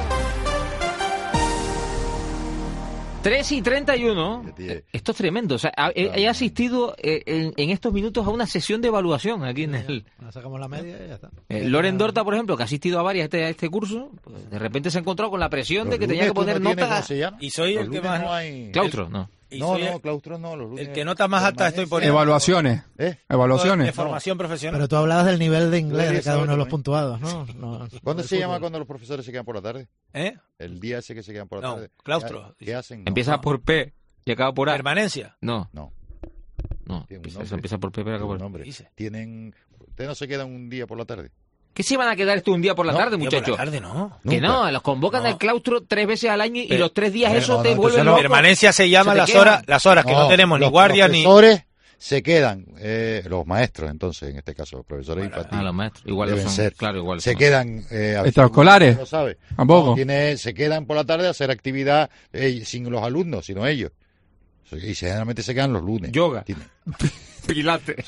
tres y treinta y uno. Esto es tremendo. O sea, he, he asistido en, en estos minutos a una sesión de evaluación aquí en el... Sacamos la media y ya está. Eh, Loren Dorta, por ejemplo, que ha asistido a varias este, a este curso, pues, de repente se ha encontrado con la presión de que tenía que poner no notas. Y soy el que más... No hay... Claustro, no. No, no, claustro no. Los el que nota más alta estoy poniendo. Evaluaciones. ¿Eh? Evaluaciones. De formación profesional. Pero tú hablabas del nivel de inglés de cada uno de los puntuados, ¿no? no ¿Cuándo se llama cuando los profesores se quedan por la tarde? ¿Eh? El día ese que se quedan por la no, tarde. Claustro. ¿Qué, ¿Qué hacen? No. Empieza por P y acaba por A. ¿Permanencia? No. No. No, empieza, eso empieza por P y acaba por A. Tienen... ¿Ustedes no se quedan un día por la tarde? ¿Qué se van a quedar esto un día por la no, tarde, muchachos? Por la tarde no. Que Nunca. no, los convocan no. al claustro tres veces al año y Pero, los tres días pero, eso no, te no, vuelve no, loco. Permanencia se llama se las quedan. horas, las horas que no, no tenemos los, ni guardia los ni... Los profesores se quedan, eh, los maestros entonces, en este caso, los profesores bueno, infantiles. Ah, los maestros, igual deben son, ser. Claro, igual se son. quedan... Eh, ¿Extraescolares? No sabe. ¿Tampoco? No, tiene, se quedan por la tarde a hacer actividad eh, sin los alumnos, sino ellos. Y generalmente se quedan los lunes. Yoga. Tiene... Pilates.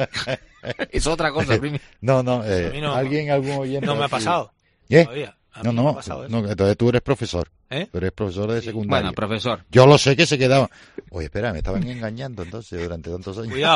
Es otra cosa. no, no, eh, A mí no, alguien, algún oyente... No me ha pasado. ¿Eh? Todavía. A No, mí no, me ha pasado no, entonces tú eres profesor. ¿Eh? Tú eres profesor de Sí. secundaria. Bueno, profesor. Yo lo sé que se quedaban. Oye, espera, me estaban engañando entonces durante tantos años. Cuidado.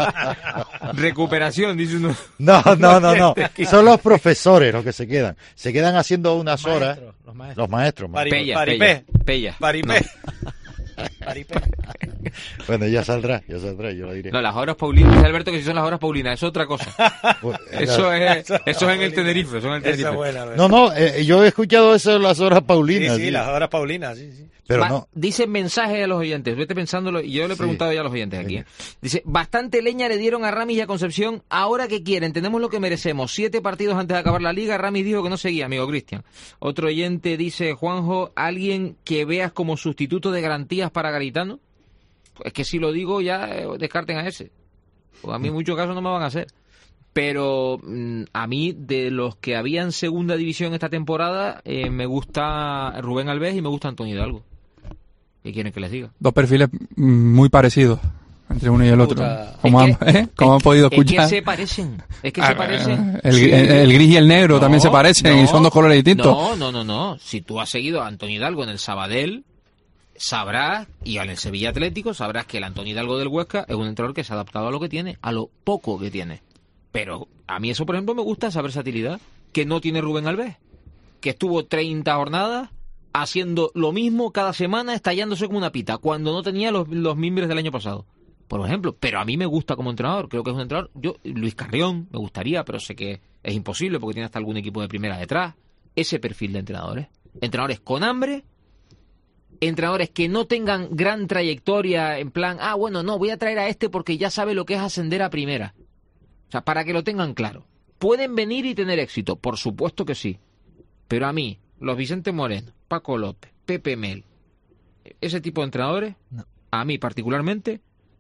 Recuperación, dice uno. No, no, no, no. Son los profesores los que se quedan. Se quedan haciendo unas horas. Maestros, los maestros. Los maestros. Pari- Pella, Paripé. Pella. Paripé. No. Paripé. Bueno, ya saldrá, ya saldrá, yo lo diré. No, las horas paulinas, dice Alberto que si son las horas paulinas, es otra cosa. Pues, Eso es, Eso eso es en el Tenerife, eso es en el Esa Tenerife. es buena, ¿verdad? No, no, eh, yo he escuchado eso en las horas paulinas. Sí, sí, las horas paulinas, sí, sí. Pero Va- no. Dice mensaje a los oyentes, vete pensándolo, y yo le he Sí. preguntado ya a los oyentes aquí. ¿eh? Dice, bastante leña le dieron a Ramis y a Concepción, ahora que quieren, tenemos lo que merecemos. Siete partidos antes de acabar la liga, Ramis dijo que no seguía, amigo Cristian. Otro oyente dice, Juanjo, ¿alguien que veas como sustituto de garantías para Garitano? Pues es que si lo digo ya eh, descarten a ese. Pues a mí en muchos casos no me van a hacer. Pero mm, a mí, de los que había en segunda división esta temporada, eh, me gusta Rubén Alves y me gusta Antonio Hidalgo. ¿Qué quieren que les diga? Dos perfiles mm, muy parecidos entre uno y el otro. Puta. Como, Es han, que- ¿eh? Como han podido Es escuchar. que se parecen. Es que Ah, se parecen. El, Sí. el- el gris y el negro No, también se parecen no, y son dos colores distintos. No, no, no, no. Si tú has seguido a Antonio Hidalgo en el Sabadell, sabrás, y en el Sevilla Atlético, sabrás que el Antonio Hidalgo del Huesca es un entrenador que se ha adaptado a lo que tiene, a lo poco que tiene. Pero a mí eso, por ejemplo, me gusta, esa versatilidad que no tiene Rubén Alves, que estuvo treinta jornadas haciendo lo mismo cada semana, estallándose como una pita, cuando no tenía los, los mimbres del año pasado, por ejemplo. Pero a mí me gusta como entrenador, creo que es un entrenador. Yo, Luis Carrión, me gustaría, pero sé que es imposible porque tiene hasta algún equipo de primera detrás. Ese perfil de entrenadores. Entrenadores con hambre, entrenadores que no tengan gran trayectoria en plan, ah, bueno, no, voy a traer a este porque ya sabe lo que es ascender a primera. O sea, para que lo tengan claro. ¿Pueden venir y tener éxito? Por supuesto que sí. Pero a mí, los Vicente Moreno, Paco López, Pepe Mel, ese tipo de entrenadores, No. a mí particularmente,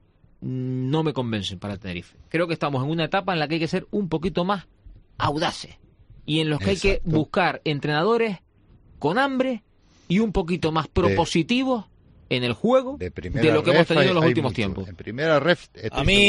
no me convencen para Tenerife. Creo que estamos en una etapa en la que hay que ser un poquito más audaces. Y en los que hay que Exacto. buscar entrenadores con hambre y un poquito más propositivos en el juego De, de lo que hemos tenido en los últimos tiempos. En primera ref, estoy A mí, seguro.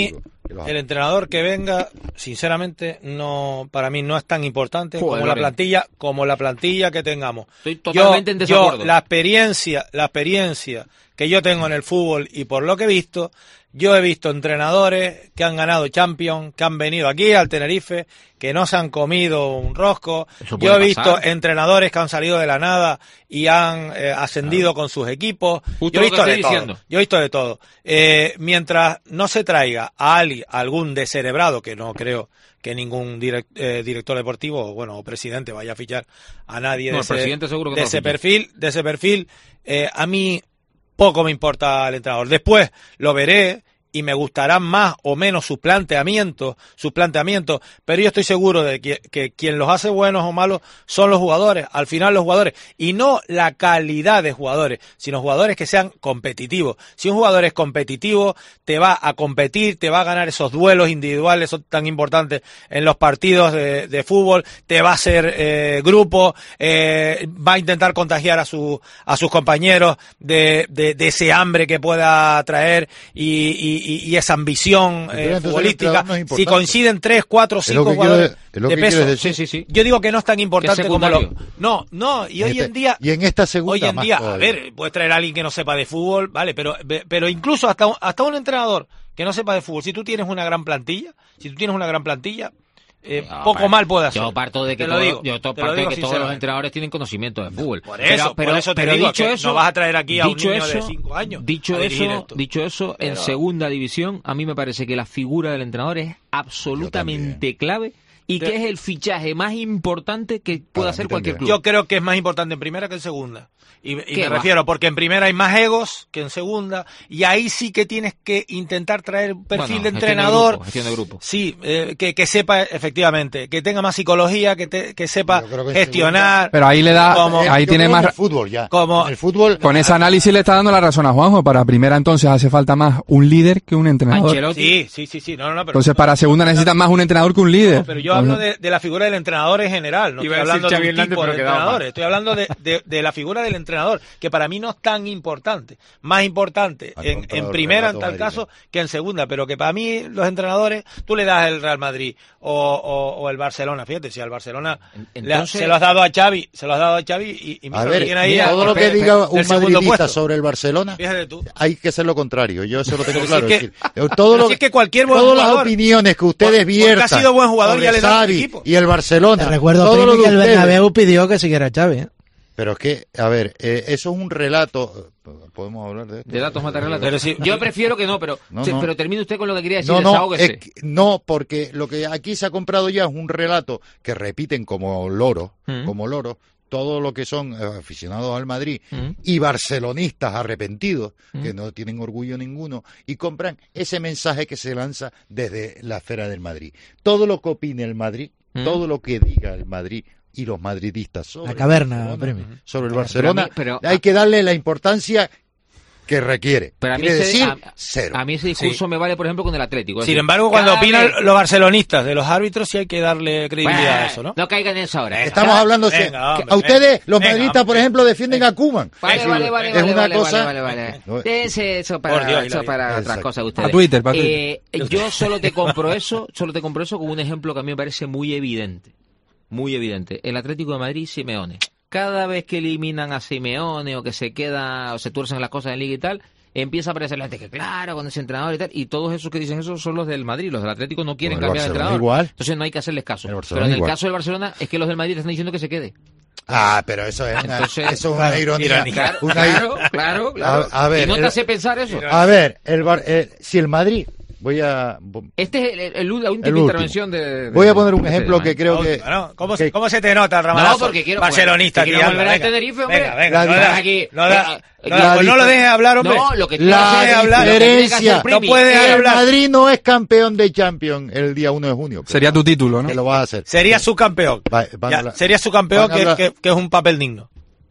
El entrenador que venga, sinceramente, no, para mí no es tan importante Joder, como la plantilla, como la plantilla que tengamos. Estoy totalmente yo, en desacuerdo. Yo, la experiencia, la experiencia que yo tengo en el fútbol y por lo que he visto, yo he visto entrenadores que han ganado Champions, que han venido aquí al Tenerife, que no se han comido un rosco. Yo he visto pasar. entrenadores que han salido de la nada y han eh, ascendido claro. con sus equipos. Justo yo he visto de diciendo. todo. Yo he visto de todo. Eh, mientras no se traiga a Ali, a algún descerebrado, que no creo que ningún direct, eh, director deportivo, bueno, o presidente vaya a fichar a nadie no, de ese, seguro que de no ese perfil, de ese perfil, eh, a mí poco me importa el entrenador. Después lo veré y me gustarán más o menos sus planteamientos, sus planteamientos, pero yo estoy seguro de que, que quien los hace buenos o malos son los jugadores, al final los jugadores, y no la calidad de jugadores, sino jugadores que sean competitivos. Si un jugador es competitivo, te va a competir, te va a ganar esos duelos individuales, son tan importantes en los partidos de, de fútbol, te va a hacer eh, grupo, eh, va a intentar contagiar a su a sus compañeros de, de, de ese hambre que pueda traer y, y Y, y esa ambición eh, futbolística, no si coinciden tres, cuatro, cinco jugadores quiero, de peso, sí, sí, sí. yo digo que no es tan importante como lo... No, no, y hoy este, en día... Y en esta segunda Hoy en día, a ver, puedes traer a alguien que no sepa de fútbol, vale, pero pero incluso hasta, hasta un entrenador que no sepa de fútbol, si tú tienes una gran plantilla, si tú tienes una gran plantilla, Eh, no, poco par, mal puede hacer. Yo parto de que, te todo, lo digo, yo to, te parto lo digo de que todos los entrenadores tienen conocimiento de fútbol. Por eso, pero, pero, por eso te pero digo dicho que eso, no vas a traer aquí a un niño eso, de cinco años. Dicho eso, dicho eso, pero... en segunda división a mí me parece que la figura del entrenador es absolutamente clave y que es el fichaje más importante que pueda hacer cualquier club. Yo creo que es más importante en primera que en segunda. Y, y me va? refiero porque en primera hay más egos que en segunda y ahí sí que tienes que intentar traer un perfil bueno, de entrenador. De grupo, gestión de grupo. Sí, eh, que, que sepa efectivamente, que tenga más psicología, que, te, que sepa que gestionar. Segunda, pero ahí le da, como, ahí tiene más. El fútbol ya. Como, el fútbol. Con ese análisis le está dando la razón a Juanjo. Para primera entonces hace falta más un líder que un entrenador. Ancelotti. Sí, sí, sí, sí. No, no, pero, entonces para segunda necesitan más un entrenador que un líder. No, pero yo hablo de, de la figura del entrenador en general. No estoy hablando de un tipo de entrenadores. Estoy hablando de, de, de la figura del entrenador, que para mí no es tan importante, más importante en, en primera en tal caso que en segunda, pero que para mí los entrenadores, tú le das el Real Madrid o, o, o el Barcelona, fíjate, si al Barcelona Entonces, le, se lo has dado a Xavi, se lo has dado a Xavi y, y a ver, tiene ahí todo a, lo que diga un madridista sobre el Barcelona, fíjate tú. Hay que ser lo contrario, yo eso lo tengo pero claro. Si es, es que, decir, todo lo, si es que cualquier buen todas jugador, las opiniones que ustedes por, viertan ha sido buen jugador sobre ya le Xavi equipo. Y el Barcelona, te recuerdo todo Primi, lo que el ustedes, Bernabéu pidió que siguiera Xavi, ¿eh? Pero es que, a ver, eh, eso es un relato. ¿Podemos hablar de esto? De datos mata relatos. Pero sí, yo prefiero que no, pero no, no. pero termine usted con lo que quería decir. No, no, es que, no, porque lo que aquí se ha comprado ya es un relato que repiten como loro, mm. como loro, todo lo que son aficionados al Madrid mm. y barcelonistas arrepentidos, mm. que no tienen orgullo ninguno, y compran ese mensaje que se lanza desde la esfera del Madrid. Todo lo que opine el Madrid, mm. todo lo que diga el Madrid, y los madridistas sobre la caverna, el Barcelona, sobre el Barcelona, pero mí, pero, hay que darle la importancia que requiere. Pero a mí, Quiere ese, decir, a, cero. a mí ese discurso sí. me vale, por ejemplo, con el Atlético. Sin decir, embargo, cuando opinan vez... los barcelonistas de los árbitros, sí hay que darle credibilidad bueno, a eso, ¿no? No caigan en eso ahora. Venga, Estamos hablando... Venga, hombre, a ustedes, venga, los madridistas, venga, por ejemplo, defienden venga. a Koeman. Vale, vale, vale. Es vale, una vale, cosa... Vale, vale, vale. Déjense eso para, Dios, eso para otras cosas ustedes. A Twitter, para Twitter. Eh, yo solo te compro eso, solo te compro eso con un ejemplo que a mí me parece muy evidente. Muy evidente. El Atlético de Madrid, Simeone. Cada vez que eliminan a Simeone o que se queda o se tuercen las cosas en Liga y tal, empieza a aparecer la gente que claro, con ese entrenador y tal, y todos esos que dicen eso son los del Madrid, los del Atlético no quieren cambiar de entrenador. Igual. Entonces no hay que hacerles caso. Pero en el igual. caso del Barcelona es que los del Madrid están diciendo que se quede. Ah, pero eso es una, Entonces, eso es una claro, ironía. Claro, una claro, claro, claro. A, a ver, y no te el, hace pensar eso. A ver, el bar, eh, si el Madrid Voy a... Este es el, el, el, la última el intervención de, de... Voy a poner un ejemplo que creo que... Bueno, ¿cómo, que... ¿Cómo se te nota el ramalazo? No, porque quiero... Barcelonista. Quiero volver a Tenerife, hombre. Venga, venga. La, no, la, aquí, no, la, la, no, la, pues no lo dejes hablar, hombre. No, lo que la hablar, diferencia... No puedes el hablar. Madrid no es campeón de Champions el día uno de junio. Sería tu título, ¿no? Que lo vas a hacer. Sería su campeón. Va, ya, sería su campeón, que, que, que es un papel digno.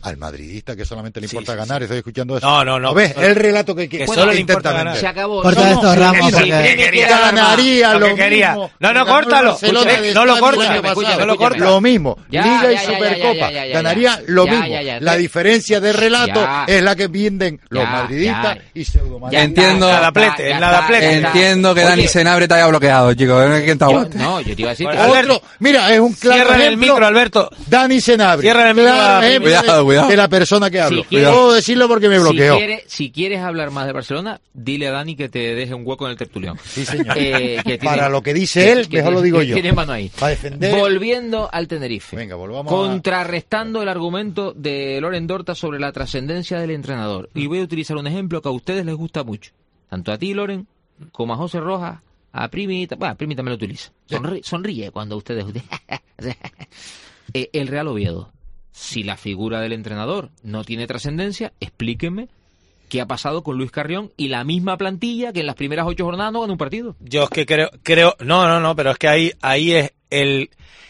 Al madridista que solamente le importa sí, sí, ganar, sí. estoy escuchando eso. No, no, no. ¿No ves? El relato que, que, que bueno, solo le intenta importa vender. Se acabó. Corta No, esto, no, Ramos, sí, porque- sí, quería ganaría lo lo que quería. mismo. No, no, Ganó el córtalo. Barcelona Escúchame, del no lo año cortes, pasado. escúchame, no lo cortes. Lo mismo, Ya, Liga ya, y ya, Supercopa, ya, ya, ya, ya, ganaría ya. lo Ya, mismo. ya, ya. La diferencia de relato Ya. es la que venden los Ya, madridistas ya. y pseudomadridistas. Entiendo. Ya está, Nadaplete, ya el nadaplete. está, ya está. Entiendo que Oye, Dani Senabre te haya bloqueado, chicos. ¿Quién te yo- aguante? No, yo te iba a decir Pues, que... Alberto, Otro, mira, es un claro Cierra el ejemplo. micro, Alberto. Dani Senabre. Cierra el micro Claro a- ejemplo Cuidado, de, cuidado. de la persona que hablo. quieres- Puedo decirlo porque me bloqueó. Si quieres, si quieres hablar más de Barcelona, dile a Dani que te deje un hueco en el tertulión. Sí, señor. Eh, que tiene- Para lo que dice que- él, que mejor lo tiene- digo que yo. Tiene mano ahí. Para defender. Volviendo al Tenerife. Venga, volvamos Contrarrestando el argumento de Loren Dorta sobre la trascendencia del entrenador. Y voy a utilizar un ejemplo que a ustedes les gusta mucho. Tanto a ti, Loren, como a José Rojas, a Primi. Bueno, Primi también lo utiliza. Sonríe, sonríe cuando ustedes... Eh, el Real Oviedo. Si la figura del entrenador no tiene trascendencia, explíquenme qué ha pasado con Luis Carrión y la misma plantilla que en las primeras ocho jornadas no ganó un partido. Yo es que creo, creo, no, no, no, pero es que ahí, ahí es el,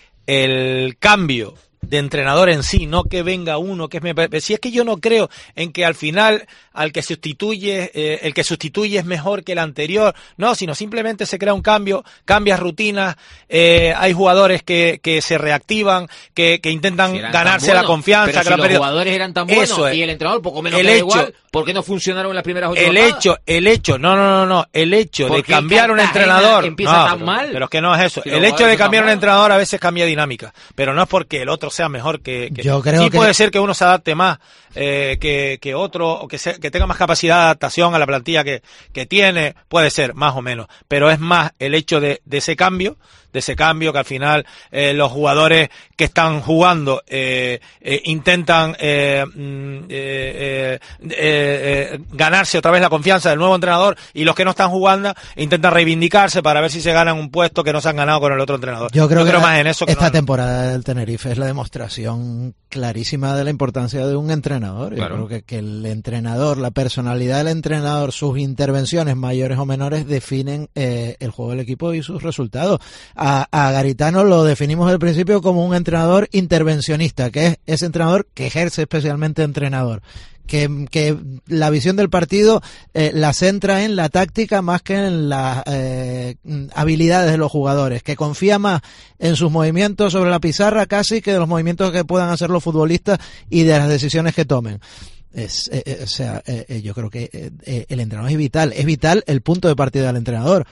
el cambio de entrenador en sí, no que venga uno que es me, si es que yo no creo en que al final al que sustituye eh, el que sustituye es mejor que el anterior, no, sino simplemente se crea un cambio, cambias rutinas, eh, hay jugadores que, que se reactivan, que, que intentan Si eran ganarse tan la buenos, confianza, pero que si la han los perdido. jugadores eran tan buenos Eso es. y el entrenador poco menos El que da hecho- igual, ¿por qué no funcionaron en las primeras ocho El jornadas? hecho, el hecho, no, no, no, no, el hecho de ¿Por qué cambiar un Cartagena entrenador, empieza no, tan pero, mal? pero es que no es eso. Si los El hecho jugadores de son cambiar tan un malos. entrenador a veces cambia dinámica, pero no es porque el otro sea mejor que, que- Yo creo sí que- puede ser que uno se adapte más eh, que, que otro o que, se- que tenga más capacidad de adaptación a la plantilla que, que tiene, puede ser más o menos, pero es más el hecho de, de ese cambio. de ese cambio que al final eh, los jugadores que están jugando eh, eh, intentan eh, mm, eh, eh, eh, ganarse otra vez la confianza del nuevo entrenador y los que no están jugando intentan reivindicarse para ver si se ganan un puesto que no se han ganado con el otro entrenador. Yo creo, que más en eso que esta no- temporada del Tenerife es la demostración clarísima de la importancia de un entrenador. Claro. Yo creo que, que el entrenador, la personalidad del entrenador, sus intervenciones mayores o menores definen eh, el juego del equipo y sus resultados. A, a Garitano lo definimos al principio como un entrenador intervencionista, que es ese entrenador que ejerce especialmente entrenador. Que, que la visión del partido eh, la centra en la táctica más que en las eh, habilidades de los jugadores, que confía más en sus movimientos sobre la pizarra casi que de los movimientos que puedan hacer los futbolistas y de las decisiones que tomen. Es, eh, eh, o sea, eh, eh, yo creo que eh, eh, el entrenador es vital, es vital el punto de partida del entrenador.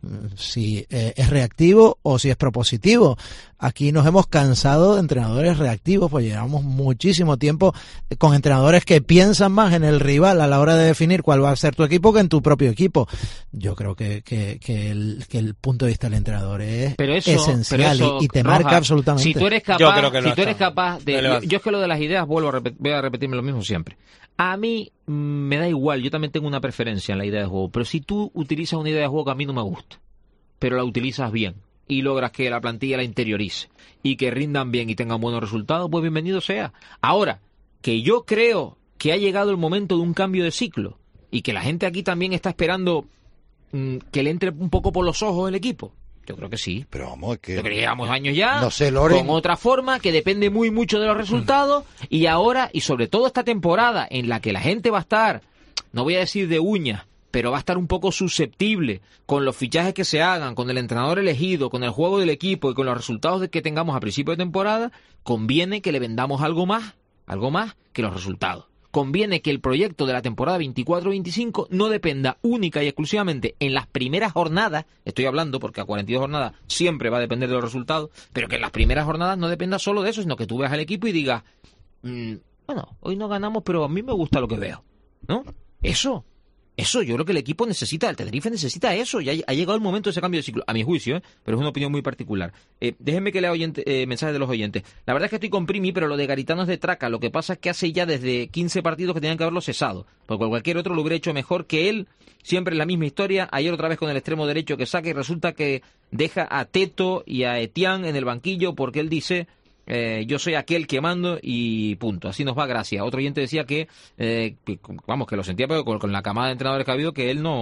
Si eh, es reactivo o si es propositivo. Aquí nos hemos cansado de entrenadores reactivos, pues llevamos muchísimo tiempo con entrenadores que piensan más en el rival a la hora de definir cuál va a ser tu equipo que en tu propio equipo. Yo creo que, que, que, el, que el punto de vista del entrenador es Pero eso, esencial pero eso, y, y te Roja, marca absolutamente. Si tú eres capaz, Yo creo que si no tú eres está capaz de... Yo, relevante. yo es que lo de las ideas vuelvo a repetir, voy a repetirme lo mismo siempre. A mí mm, me da igual, yo también tengo una preferencia en la idea de juego, pero si tú utilizas una idea de juego que a mí no me gusta, pero la utilizas bien y logras que la plantilla la interiorice y que rindan bien y tengan buenos resultados, pues bienvenido sea. Ahora, que yo creo que ha llegado el momento de un cambio de ciclo y que la gente aquí también está esperando mmm, que le entre un poco por los ojos el equipo. Yo creo que sí. Pero vamos, es que... Yo creo que llevamos años ya No sé, Loren. con otra forma que depende muy mucho de los resultados y ahora, y sobre todo esta temporada en la que la gente va a estar, no voy a decir de uñas, pero va a estar un poco susceptible con los fichajes que se hagan, con el entrenador elegido, con el juego del equipo y con los resultados de que tengamos a principio de temporada, conviene que le vendamos algo más, algo más que los resultados. Conviene que el proyecto de la temporada veinticuatro veinticinco no dependa única y exclusivamente en las primeras jornadas, estoy hablando porque a cuarenta y dos jornadas siempre va a depender de los resultados, pero que en las primeras jornadas no dependa solo de eso, sino que tú veas al equipo y digas, mmm, bueno, hoy no ganamos, pero a mí me gusta lo que veo, ¿no? Eso. Eso, yo creo que el equipo necesita, el Tenerife necesita eso, ya ha llegado el momento de ese cambio de ciclo, a mi juicio, ¿eh? Pero es una opinión muy particular. Eh, déjenme que lea oyente, eh, mensajes de los oyentes. La verdad es que estoy con Primi, pero lo de Garitano es de traca, lo que pasa es que hace ya desde quince partidos que tenían que haberlo cesado, porque cualquier otro lo hubiera hecho mejor que él, siempre la misma historia, ayer otra vez con el extremo derecho que saca y resulta que deja a Teto y a Etienne en el banquillo porque él dice... Eh, yo soy aquel que mando y punto, así nos va, gracias. Otro oyente decía que, eh, que vamos, que lo sentía pero con, con la camada de entrenadores que ha habido, que él no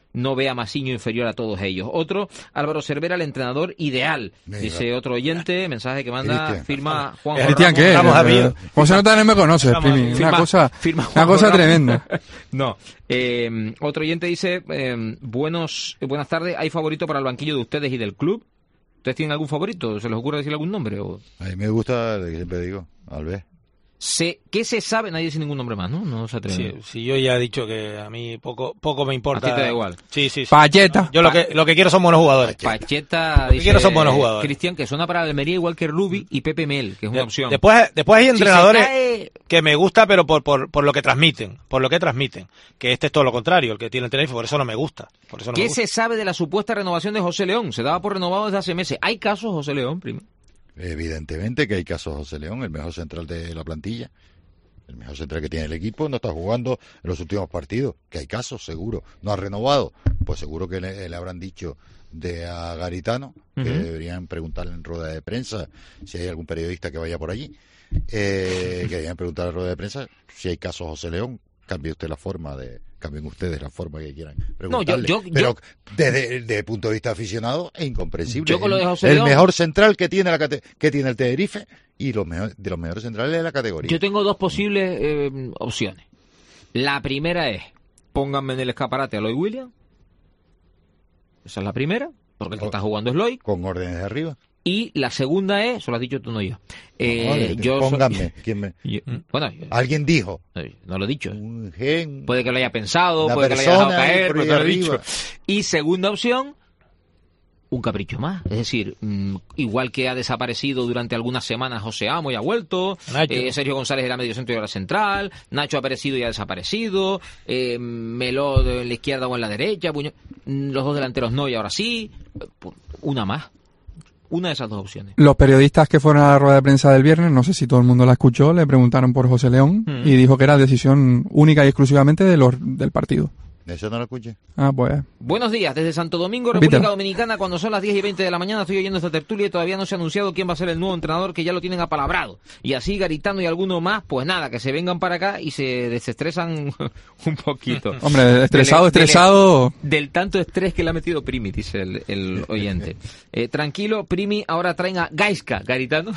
no ve a Masiño inferior a todos ellos. Otro, Álvaro Cervera, el entrenador ideal. Mira. Dice otro oyente, mensaje que manda, Cristian. firma Juan Cristian, ¿qué? Eh, José Nota no me conoce, Primi. Una cosa, firma una cosa tremenda. No. Eh, otro oyente dice, eh, buenos, buenas tardes, ¿hay favorito para el banquillo de ustedes y del club? ¿Ustedes tienen algún favorito? ¿Se les ocurre decir algún nombre? O... A mí me gusta, el que siempre digo, Alves. Se, ¿Qué se sabe? Nadie dice ningún nombre más, ¿no? No se atreve. Sí, sí, yo ya he dicho que a mí poco poco me importa. A ti te da igual. Sí, sí, sí. Pacheta. Yo lo que lo que quiero son buenos jugadores. Pacheta, lo que dice quiero son buenos jugadores. Cristian, que suena para Almería igual que Rubi y Pepe Mel, que es una De, opción. Después, después hay entrenadores si cae... que me gusta, pero por, por, por lo que transmiten, por lo que transmiten. Que este es todo lo contrario, el que tiene el Tenerife, por eso no me gusta. Por eso no ¿Qué me gusta. se sabe de la supuesta renovación de José León? Se daba por renovado desde hace meses. ¿Hay casos, José León, primo? Evidentemente que hay casos de José León, el mejor central de la plantilla. El mejor central que tiene el equipo no está jugando en los últimos partidos. Que hay casos, seguro. ¿No ha renovado? Pues seguro que le, le habrán dicho de a Garitano, que Uh-huh. deberían preguntarle en rueda de prensa si hay algún periodista que vaya por allí. Eh, que deberían preguntar en rueda de prensa si hay casos José León. Cambie usted la forma de... Cambien ustedes la forma que quieran preguntarle. No, yo- yo- Pero yo- desde, desde el punto de vista aficionado es incomprensible. Yo con lo de José el León- mejor central que tiene la cate- que tiene el Tenerife y los mejor, de los mejores centrales de la categoría. Yo tengo dos posibles eh, opciones. La primera es, pónganme en el escaparate a Lloyd Williams. Esa es la primera, porque el que está jugando es Lloyd. Con órdenes de arriba. Y la segunda es, eso lo has dicho tú, no yo. Eh, No, vale, yo soy- pónganme. ¿Quién me- yo- bueno, yo- Alguien dijo. no lo he dicho. Un gen. Puede que lo haya pensado, Una puede que lo haya dejado persona ahí caer, por pero ahí no lo he arriba. dicho. Y segunda opción, un capricho más. Es decir, mm, igual que ha desaparecido durante algunas semanas José Amo y ha vuelto, Nacho. eh, Sergio González era medio centro y ahora central, Nacho ha aparecido y ha desaparecido, eh, Meló de- en la izquierda o en la derecha, Buño- mm, los dos delanteros no y ahora sí, eh, pu- una más. Una de esas dos opciones. Los periodistas que fueron a la rueda de prensa del viernes, no sé si todo el mundo la escuchó, le preguntaron por José León Mm. y dijo que era decisión única y exclusivamente de los, del partido. Eso no lo escuché. Ah, pues. Buenos días, desde Santo Domingo, Peter. República Dominicana, cuando son las diez y veinte de la mañana, estoy oyendo esta tertulia y todavía no se ha anunciado quién va a ser el nuevo entrenador, que ya lo tienen apalabrado. Y así Garitano y alguno más, pues nada, que se vengan para acá y se desestresan un poquito. Hombre, estresado, Del- del- estresado. Del tanto estrés que le ha metido Primi, dice el, el oyente. Eh, tranquilo, Primi, ahora traen a Gaisca, Garitano.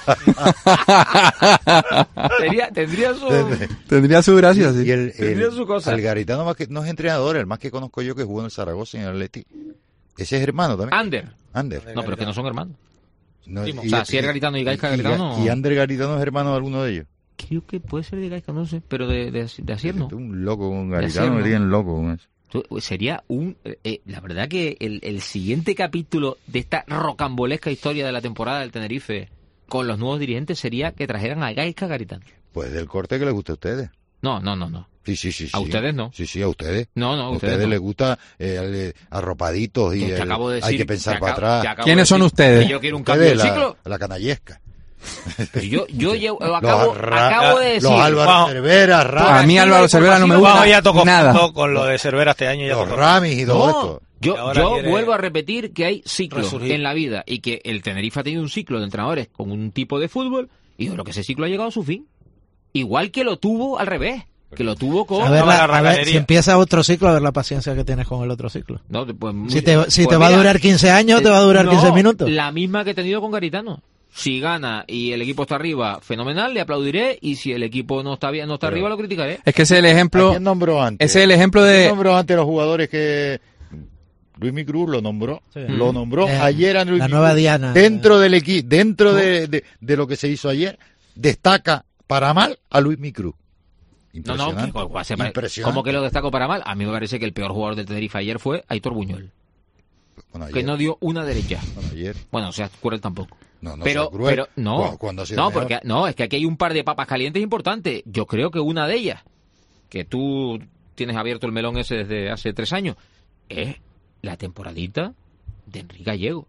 Sería- tendría su... Tendría su gracia, sí. Y el, Tendría el, su cosa. el Garitano más que, no es entrenador, el más que conozco yo que jugó en el Zaragoza y en el Atleti. Ese es hermano también. Ander. Ander. No, pero es que no son hermanos. No, O sea, si es Garitano y Gaisca, y- Garitano, Y no. Ander Garitano es hermano de alguno de ellos. Creo que puede ser de Gaisca, no sé, pero de, de, de Asier no. Un loco con De Garitano, Asier, me ¿no? tienen loco con eso. Tú- Sería un... eh, la verdad que el, el siguiente capítulo de esta rocambolesca historia de la temporada del Tenerife con los nuevos dirigentes sería que trajeran a Gaisca Garitano. Pues del corte que les guste a ustedes. No, no, no, no. Sí, sí, sí. ¿A sí. ustedes no? Sí, sí, a ustedes. No, no, a A ustedes ustedes no. les gusta eh, el- arropaditos y Que te el- acabo de hay decir- que pensar te para acabo- te atrás. acabo ¿Quiénes de son decir ustedes? que yo quiero un Ustedes, cambio de la, ciclo. la canallesca. Pero yo, yo llevo- Los acabo, Ra- acabo de decir... Los Álvaro Vamos. Cervera, A Ramis, mí Álvaro Cervera no me Vamos, gusta ya tocó nada. fondo con lo de Cervera este año. Ya los tocó. Ramis y todo No, esto. yo, Que ahora yo quiere vuelvo a repetir que hay ciclos resurgir. en la vida y que el Tenerife ha tenido un ciclo de entrenadores con un tipo de fútbol y yo creo que ese ciclo ha llegado a su fin. Igual que lo tuvo al revés, que lo tuvo con... A ver, no, la- la a ver, raganería. si empieza otro ciclo, a ver la paciencia que tienes con el otro ciclo. No, pues, muy- Si te, si pues te va a mira, durar quince años, te va a durar no, quince minutos. La misma que he tenido con Garitano. Si gana y el equipo está arriba, fenomenal, le aplaudiré. Y si el equipo no está bien, no está Pero- arriba, lo criticaré. Es que ese es el ¿A ejemplo. quién nombró antes? Ese es el ejemplo ¿A quién de. nombró antes los jugadores que Luis Micruz lo nombró? Sí. Lo nombró Eh, ayer a Luis la Micruz. nueva Diana. Dentro del equipo, dentro de, de, de lo que se hizo ayer, destaca para mal a Luis Micruz. No, no, que, Impresionante. que- se pare- Impresionante. ¿cómo que lo destaco para mal? A mí me parece que el peor jugador del Tenerife ayer fue Aitor Buñuel, Bueno, ayer, que no dio una derecha. bueno, ayer. Bueno, o sea, cruel tampoco. No, no pero, sea cruel. pero no, Cu- cuando ha sido no, mejor. porque no, es que aquí hay un par de papas calientes importantes. Yo creo que una de ellas, que tú tienes abierto el melón ese desde hace tres años, es la temporadita de Enrique Gallego.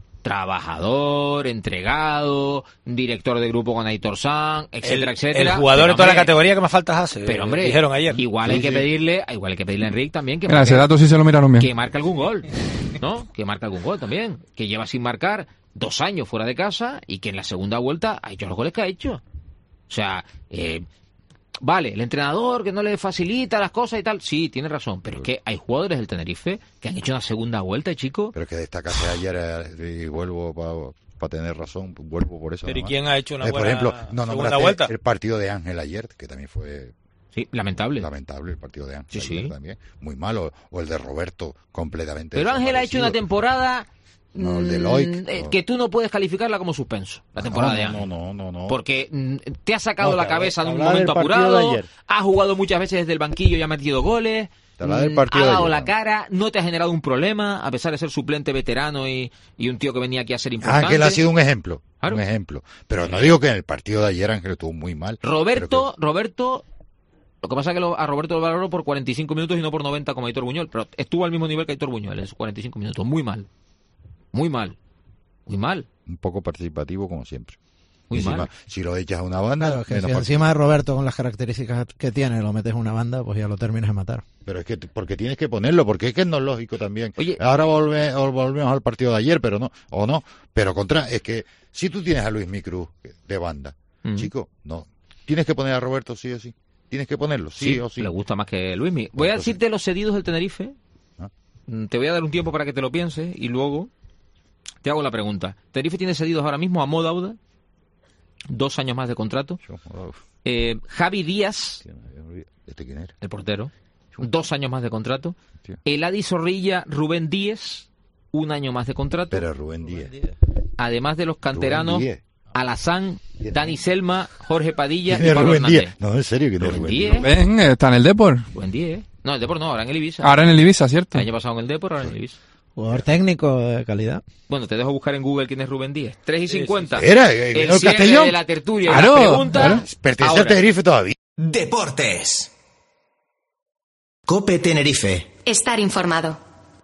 Trabajador, entregado, director de grupo con Aitor San, etcétera, el, etcétera. el jugador Pero, de toda la hombre, categoría que más faltas hace. Pero hombre, dijeron ayer. igual Sí, hay que sí. pedirle, igual hay que pedirle a Enrique también que Mira, marque- ese dato sí se lo miraron bien. que marque algún gol, ¿no? Que marque algún gol también. Que lleva sin marcar dos años fuera de casa y que en la segunda vuelta ha hecho los goles que ha hecho. O sea, eh, vale, el entrenador que no le facilita las cosas y tal, sí, tiene razón, pero es que hay jugadores del Tenerife que han hecho una segunda vuelta, chico. Pero es que destacaste ayer, eh, y vuelvo para pa tener razón, vuelvo por eso. Pero ¿y nomás. quién ha hecho una eh, buena Por ejemplo, no segunda vuelta? El partido de Ángel ayer, que también fue... Sí, lamentable. Lamentable el partido de Ángel sí, ayer sí. también. Muy malo. O el de Roberto, completamente Pero Ángel ha hecho una temporada... No, el de Loic, eh, no. que tú no puedes calificarla como suspenso, la temporada no, de no, Ángel. no, no, no. Porque mm, te ha sacado No, la te habla- cabeza en un te hablaba momento del partido de apurado, ayer. ha jugado muchas veces desde el banquillo y ha metido goles, Te hablaba del mm, partido ha de dado ayer, la ¿no? cara, no te ha generado un problema, a pesar de ser suplente veterano y, y un tío que venía aquí a ser importante. Ángel ha sido un ejemplo. Claro. Un ejemplo. Pero no digo que en el partido de ayer Ángel estuvo muy mal. Roberto, Roberto, lo que pasa es que lo- a Roberto lo valoró por cuarenta y cinco minutos y no por noventa como Aitor Buñuel, pero estuvo al mismo nivel que Aitor Buñuel en esos cuarenta y cinco minutos, muy mal, muy mal, muy mal. Un poco participativo como siempre. Muy Encima, mal. si lo echas a una banda, Claro, que menos si particip- encima de Roberto, con las características que tiene, lo metes en una banda, pues ya lo terminas de matar. Pero es que porque tienes que ponerlo, porque es que no es lógico también. Ahora volve, o volvemos al partido de ayer, pero no, o no. Pero contra, es que si tú tienes a Luis Micruz de banda, Mm. chico, no. Tienes que poner a Roberto sí o sí. Tienes que ponerlo, sí, o sí. Le gusta más que Luismi. Voy a Entonces- decirte los cedidos del Tenerife. Ah. Mm, Te voy a dar un tiempo para que te lo pienses y luego te hago la pregunta. Tenerife tiene cedidos ahora mismo a Modauda, dos años más de contrato. Eh, Javi Díaz, ¿Este quién era? el portero, dos años más de contrato. Eladi Zorrilla, Rubén Díez, un año más de contrato. Pero Rubén Díez. Además de los canteranos, Rubén Díez. Alazán, Dani Selma, Jorge Padilla ¿Quién y es Pablo Rubén Hernández. Díez? No, en serio, ¿quién es Rubén Rubén Díez. Díez? Ven, está en el Depor. Buen día, ¿eh? No, el Depor no, ahora en el Ibiza. Ahora en el Ibiza, ¿cierto? El año pasado en el Depor, ahora en el Ibiza. Jugador técnico de calidad. Bueno, te dejo buscar en Google quién es Rubén Díez. tres y cincuenta. Era, eh, el vino el cierre Castellón. de la tertulia. Claro, la pregunta. claro. Pertenece ahora. al Tenerife todavía. Deportes. Cope Tenerife. Estar informado.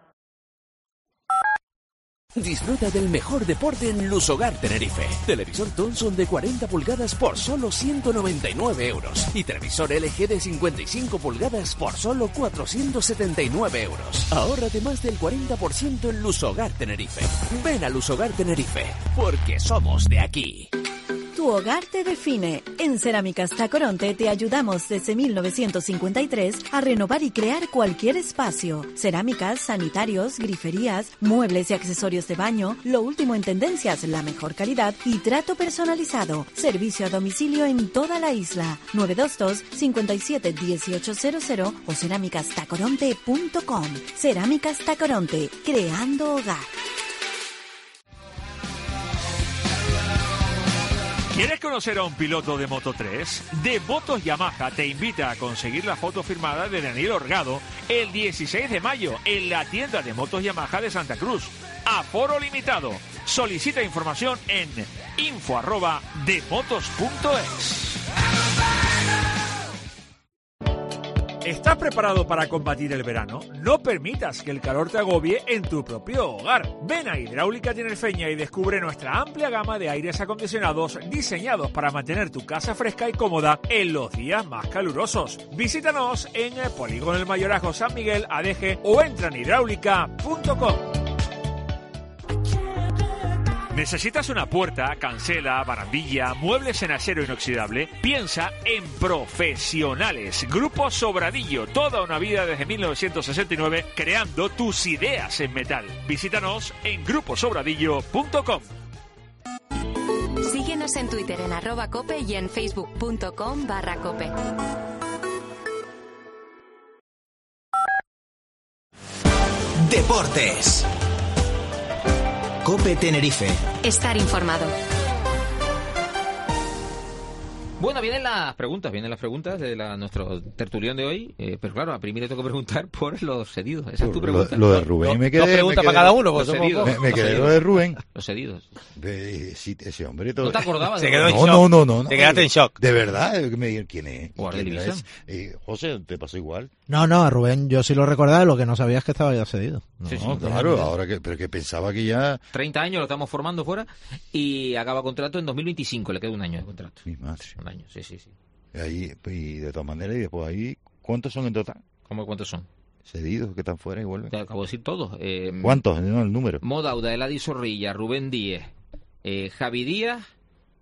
Disfruta del mejor deporte en Lusogar Tenerife. Televisor Thomson de cuarenta pulgadas por solo ciento noventa y nueve euros. Y televisor L G de cincuenta y cinco pulgadas por solo cuatrocientos setenta y nueve euros. Ahórrate más del cuarenta por ciento en Lusogar Tenerife. Ven a Lusogar Tenerife, porque somos de aquí. Tu hogar te define. En Cerámicas Tacoronte te ayudamos desde mil novecientos cincuenta y tres a renovar y crear cualquier espacio. Cerámicas, sanitarios, griferías, muebles y accesorios de baño, lo último en tendencias, la mejor calidad y trato personalizado. Servicio a domicilio en toda la isla. nueve dos dos, cinco siete, uno ocho cero cero o cerámicas tacoronte punto com. Cerámicas Tacoronte, creando hogar. ¿Quieres conocer a un piloto de Moto tres? De Motos Yamaha te invita a conseguir la foto firmada de Daniel Orgado el dieciséis de mayo en la tienda de Motos Yamaha de Santa Cruz. Aforo limitado. Solicita información en info arroba demotos punto es. ¿Estás preparado para combatir el verano? No permitas que el calor te agobie en tu propio hogar. Ven a Hidráulica Tinerfeña y descubre nuestra amplia gama de aires acondicionados diseñados para mantener tu casa fresca y cómoda en los días más calurosos. Visítanos en el Polígono El Mayorazgo San Miguel A D G o entra en hidráulica punto com. ¿Necesitas una puerta, cancela, barandilla, muebles en acero inoxidable? Piensa en Profesionales. Grupo Sobradillo. Toda una vida desde mil novecientos sesenta y nueve creando tus ideas en metal. Visítanos en grupo sobradillo punto com. Síguenos en Twitter en arroba cope y en facebook punto com barra cope. Deportes. Cope Tenerife. Estar informado. Bueno, vienen las preguntas, vienen las preguntas de la, nuestro tertulión de hoy, eh, pero claro, a Primi le tengo que preguntar por los cedidos. Esa es tu pregunta. Lo, lo de Rubén No, me quedé. dos preguntas me quedé- para cada uno, pues los somos cedidos. dos. Me, me Los quedé cedidos. lo de Rubén. Los cedidos. De, sí, ese hombre todo. ¿No te acordabas de Se quedó en no, shock. no, no, no, no. Te quedaste en shock. De verdad, que me digan quién es. Guardia ¿Quién división. es? Eh, José, ¿te pasó igual? No, no, a Rubén yo sí lo recordaba, lo que no sabía es que estaba ya cedido. No, Sí, sí, claro, ahora que, pero que pensaba que ya. treinta años lo estamos formando fuera y acaba contrato en dos mil veinticinco, le queda un año de contrato. Mi madre. Un año, sí, sí, sí. Ahí, y de todas maneras, y después ahí, ¿cuántos son en total? ¿Cómo cuántos son? Cedidos que están fuera y vuelven. Te acabo de decir todos. Eh, ¿Cuántos? No, el número. Modauda, Eladi Zorrilla, Rubén Díez, eh, Javi Díaz,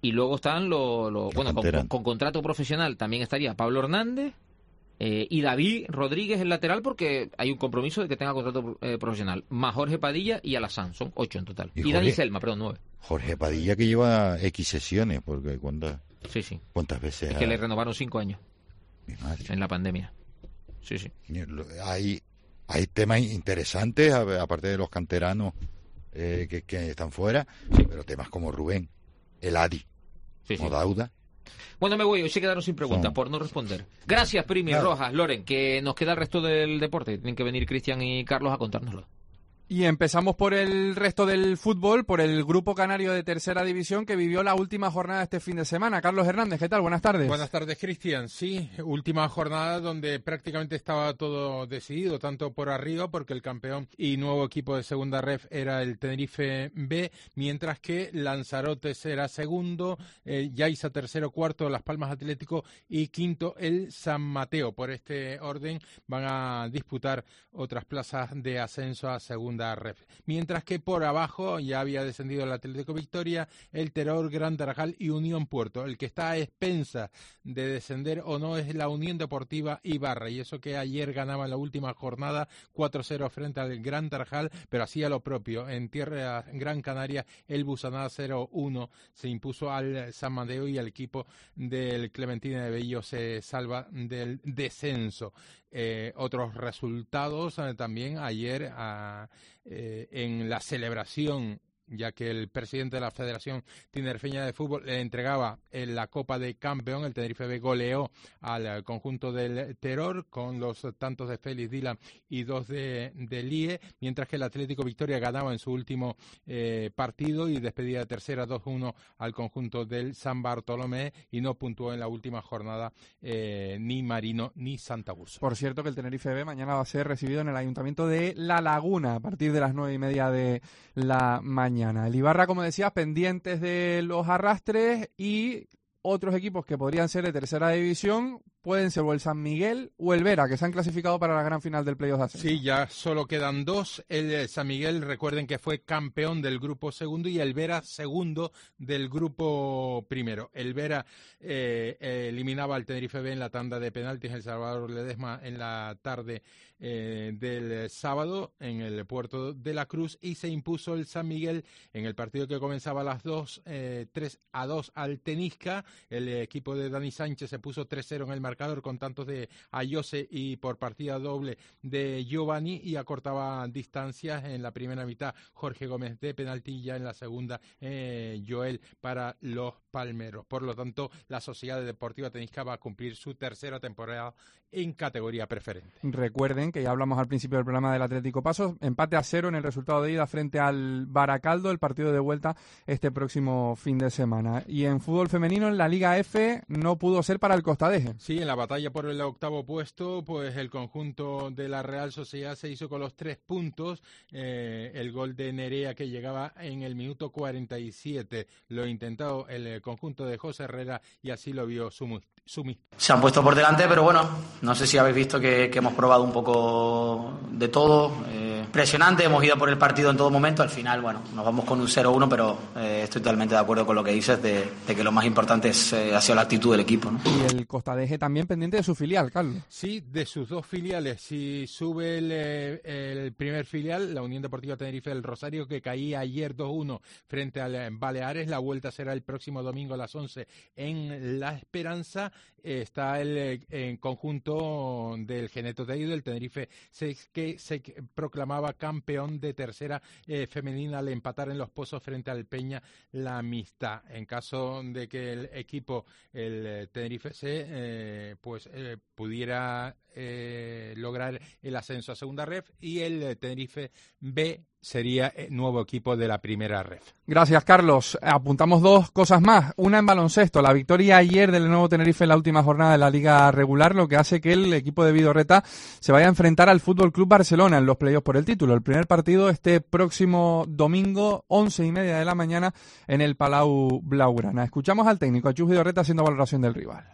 Y luego están los... Lo, bueno, con, con contrato profesional también estaría Pablo Hernández eh, y David Rodríguez, el lateral, porque hay un compromiso de que tenga contrato eh, profesional. Más Jorge Padilla y Alassane, son ocho en total. Y, y Jorge, Dani Selma, perdón, nueve. Jorge Padilla que lleva X sesiones, porque ¿cuántas, sí, sí. ¿cuántas veces? Es ha... que le renovaron cinco años. Mi madre. En la pandemia. Sí, sí. Hay, hay temas interesantes, aparte de los canteranos eh, que, que están fuera, sí. Pero temas como Rubén, el Adi, sí, como sí. Dauda. Bueno, me voy, hoy se quedaron sin preguntas son... por no responder. Gracias, Primi, claro. Rojas, Loren, que nos queda el resto del deporte. Tienen que venir Cristian y Carlos a contárnoslo. Y empezamos por el resto del fútbol, por el grupo canario de tercera división que vivió la última jornada este fin de semana. Carlos Hernández, ¿qué tal? Buenas tardes. Buenas tardes, Cristian. Sí, última jornada donde prácticamente estaba todo decidido, tanto por arriba, porque el campeón y nuevo equipo de segunda ref era el Tenerife B, mientras que Lanzarote era segundo, eh, Yaiza tercero, cuarto, Las Palmas Atlético y quinto el San Mateo. Por este orden van a disputar otras plazas de ascenso a segunda ref. Mientras que por abajo ya había descendido el Atlético Victoria, el Terror, Gran Tarajal y Unión Puerto. El que está a expensa de descender o no es la Unión Deportiva Ibarra, y eso que ayer ganaba en la última jornada cuatro cero frente al Gran Tarajal, pero hacía lo propio en tierra Gran Canaria. El Busanada cero uno se impuso al San Mateo y el equipo del Clementina de Bello se salva del descenso. Eh, otros resultados eh, también ayer a, eh, en la celebración, ya que el presidente de la Federación Tinerfeña de Fútbol le entregaba en la Copa de Campeón. El Tenerife B goleó al conjunto del Terror con los tantos de Félix Dylan y dos de, de Lie, mientras que el Atlético Victoria ganaba en su último eh, partido y despedía de tercera dos uno al conjunto del San Bartolomé, y no puntuó en la última jornada eh, ni Marino ni Santa Úrsula. Por cierto que el Tenerife B mañana va a ser recibido en el Ayuntamiento de La Laguna a partir de las nueve y media de la mañana. El Ibarra, como decías, pendientes de los arrastres, y otros equipos que podrían ser de tercera división pueden ser o el San Miguel o el Vera, que se han clasificado para la gran final del playoff de ascenso. Sí, ya solo quedan dos. El San Miguel, recuerden que fue campeón del grupo segundo, y el Vera segundo del grupo primero. El Vera eh, eh, eliminaba al Tenerife B en la tanda de penaltis, El Salvador Ledesma, en la tarde eh, del sábado en el Puerto de la Cruz, y se impuso el San Miguel en el partido que comenzaba a las dos, eh, tres a dos al Tenisca. El equipo de Dani Sánchez se puso tres cero en el marcador con tantos de Ayose y por partida doble de Giovanni, y acortaba distancias en la primera mitad Jorge Gómez de penalti, ya en la segunda eh, Joel para los palmeros. Por lo tanto, la Sociedad Deportiva Tenisca va a cumplir su tercera temporada en categoría preferente. Recuerden que ya hablamos al principio del programa del Atlético Pasos, empate a cero en el resultado de ida frente al Baracaldo, el partido de vuelta este próximo fin de semana. Y en fútbol femenino, en la Liga F, no pudo ser para el Costadeje. Sí, en la batalla por el octavo puesto, pues el conjunto de la Real Sociedad se hizo con los tres puntos. Eh, el gol de Nerea, que llegaba en el minuto cuarenta y siete, lo intentó el conjunto de José Herrera, y así lo vio su Sumi. Se han puesto por delante, pero bueno, no sé si habéis visto que, que hemos probado un poco de todo. Eh, impresionante, hemos ido por el partido en todo momento. Al final, bueno, nos vamos con un cero uno, pero eh, estoy totalmente de acuerdo con lo que dices de, de que lo más importante es, eh, ha sido la actitud del equipo, ¿no? Y el Costadeje también pendiente de su filial, Carlos. Sí, de sus dos filiales. Si sube el, el primer filial, la Unión Deportiva Tenerife del Rosario, que caía ayer dos uno frente al Baleares. La vuelta será el próximo domingo a las once en La Esperanza. Está el en conjunto del Geneto Teide, del Tenerife, se, que se proclamaba campeón de tercera eh, femenina al empatar en Los Pozos frente al Peña La Amistad. En caso de que el equipo, el Tenerife C, eh, pues eh, pudiera eh, lograr el ascenso a segunda ref, y el Tenerife B sería el nuevo equipo de la primera ref. Gracias, Carlos. Apuntamos dos cosas más. Una en baloncesto, la victoria ayer del nuevo Tenerife en la última jornada de la liga regular, lo que hace que el equipo de Vidorreta se vaya a enfrentar al Fútbol Club Barcelona en los playoffs por el título. El primer partido este próximo domingo, once y media de la mañana, en el Palau Blaugrana. Escuchamos al técnico, a Chus Vidorreta, haciendo valoración del rival.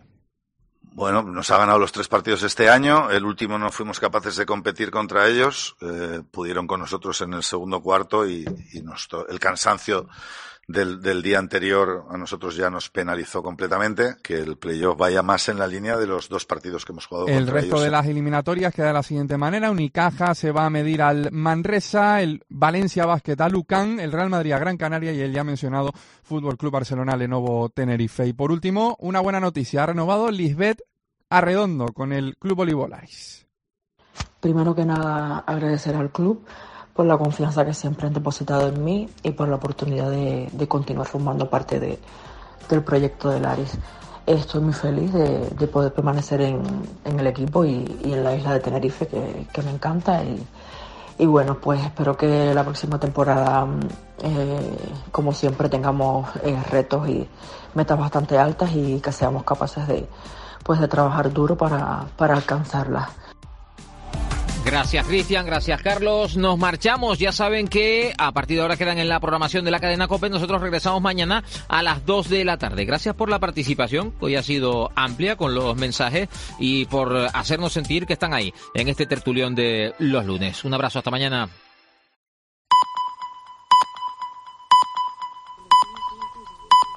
Bueno, nos ha ganado los tres partidos este año. El último no fuimos capaces de competir contra ellos. Eh, pudieron con nosotros en el segundo cuarto y, y nos, el cansancio del, del día anterior a nosotros ya nos penalizó completamente, que el playoff vaya más en la línea de los dos partidos que hemos jugado el contra ellos. El resto de las eliminatorias queda de la siguiente manera: Unicaja se va a medir al Manresa, el Valencia Basket a Lucan, el Real Madrid a Gran Canaria y el ya mencionado Fútbol Club Barcelona Lenovo Tenerife. Y por último, una buena noticia: ha renovado Lisbeth Arredondo con el Club Olivolaris. Primero que nada, agradecer al club por la confianza que siempre han depositado en mí y por la oportunidad de, de continuar formando parte de, del proyecto de Laris. Estoy muy feliz de, de poder permanecer en, en el equipo y, y en la isla de Tenerife, que, que me encanta. Y, y bueno, pues espero que la próxima temporada, eh, como siempre, tengamos eh, retos y metas bastante altas y que seamos capaces de, pues, de trabajar duro para, para alcanzarlas. Gracias, Cristian, gracias, Carlos. Nos marchamos. Ya saben que a partir de ahora quedan en la programación de la cadena COPE. Nosotros regresamos mañana a las dos de la tarde. Gracias por la participación, que hoy ha sido amplia con los mensajes y por hacernos sentir que están ahí en este tertulión de los lunes. Un abrazo, hasta mañana.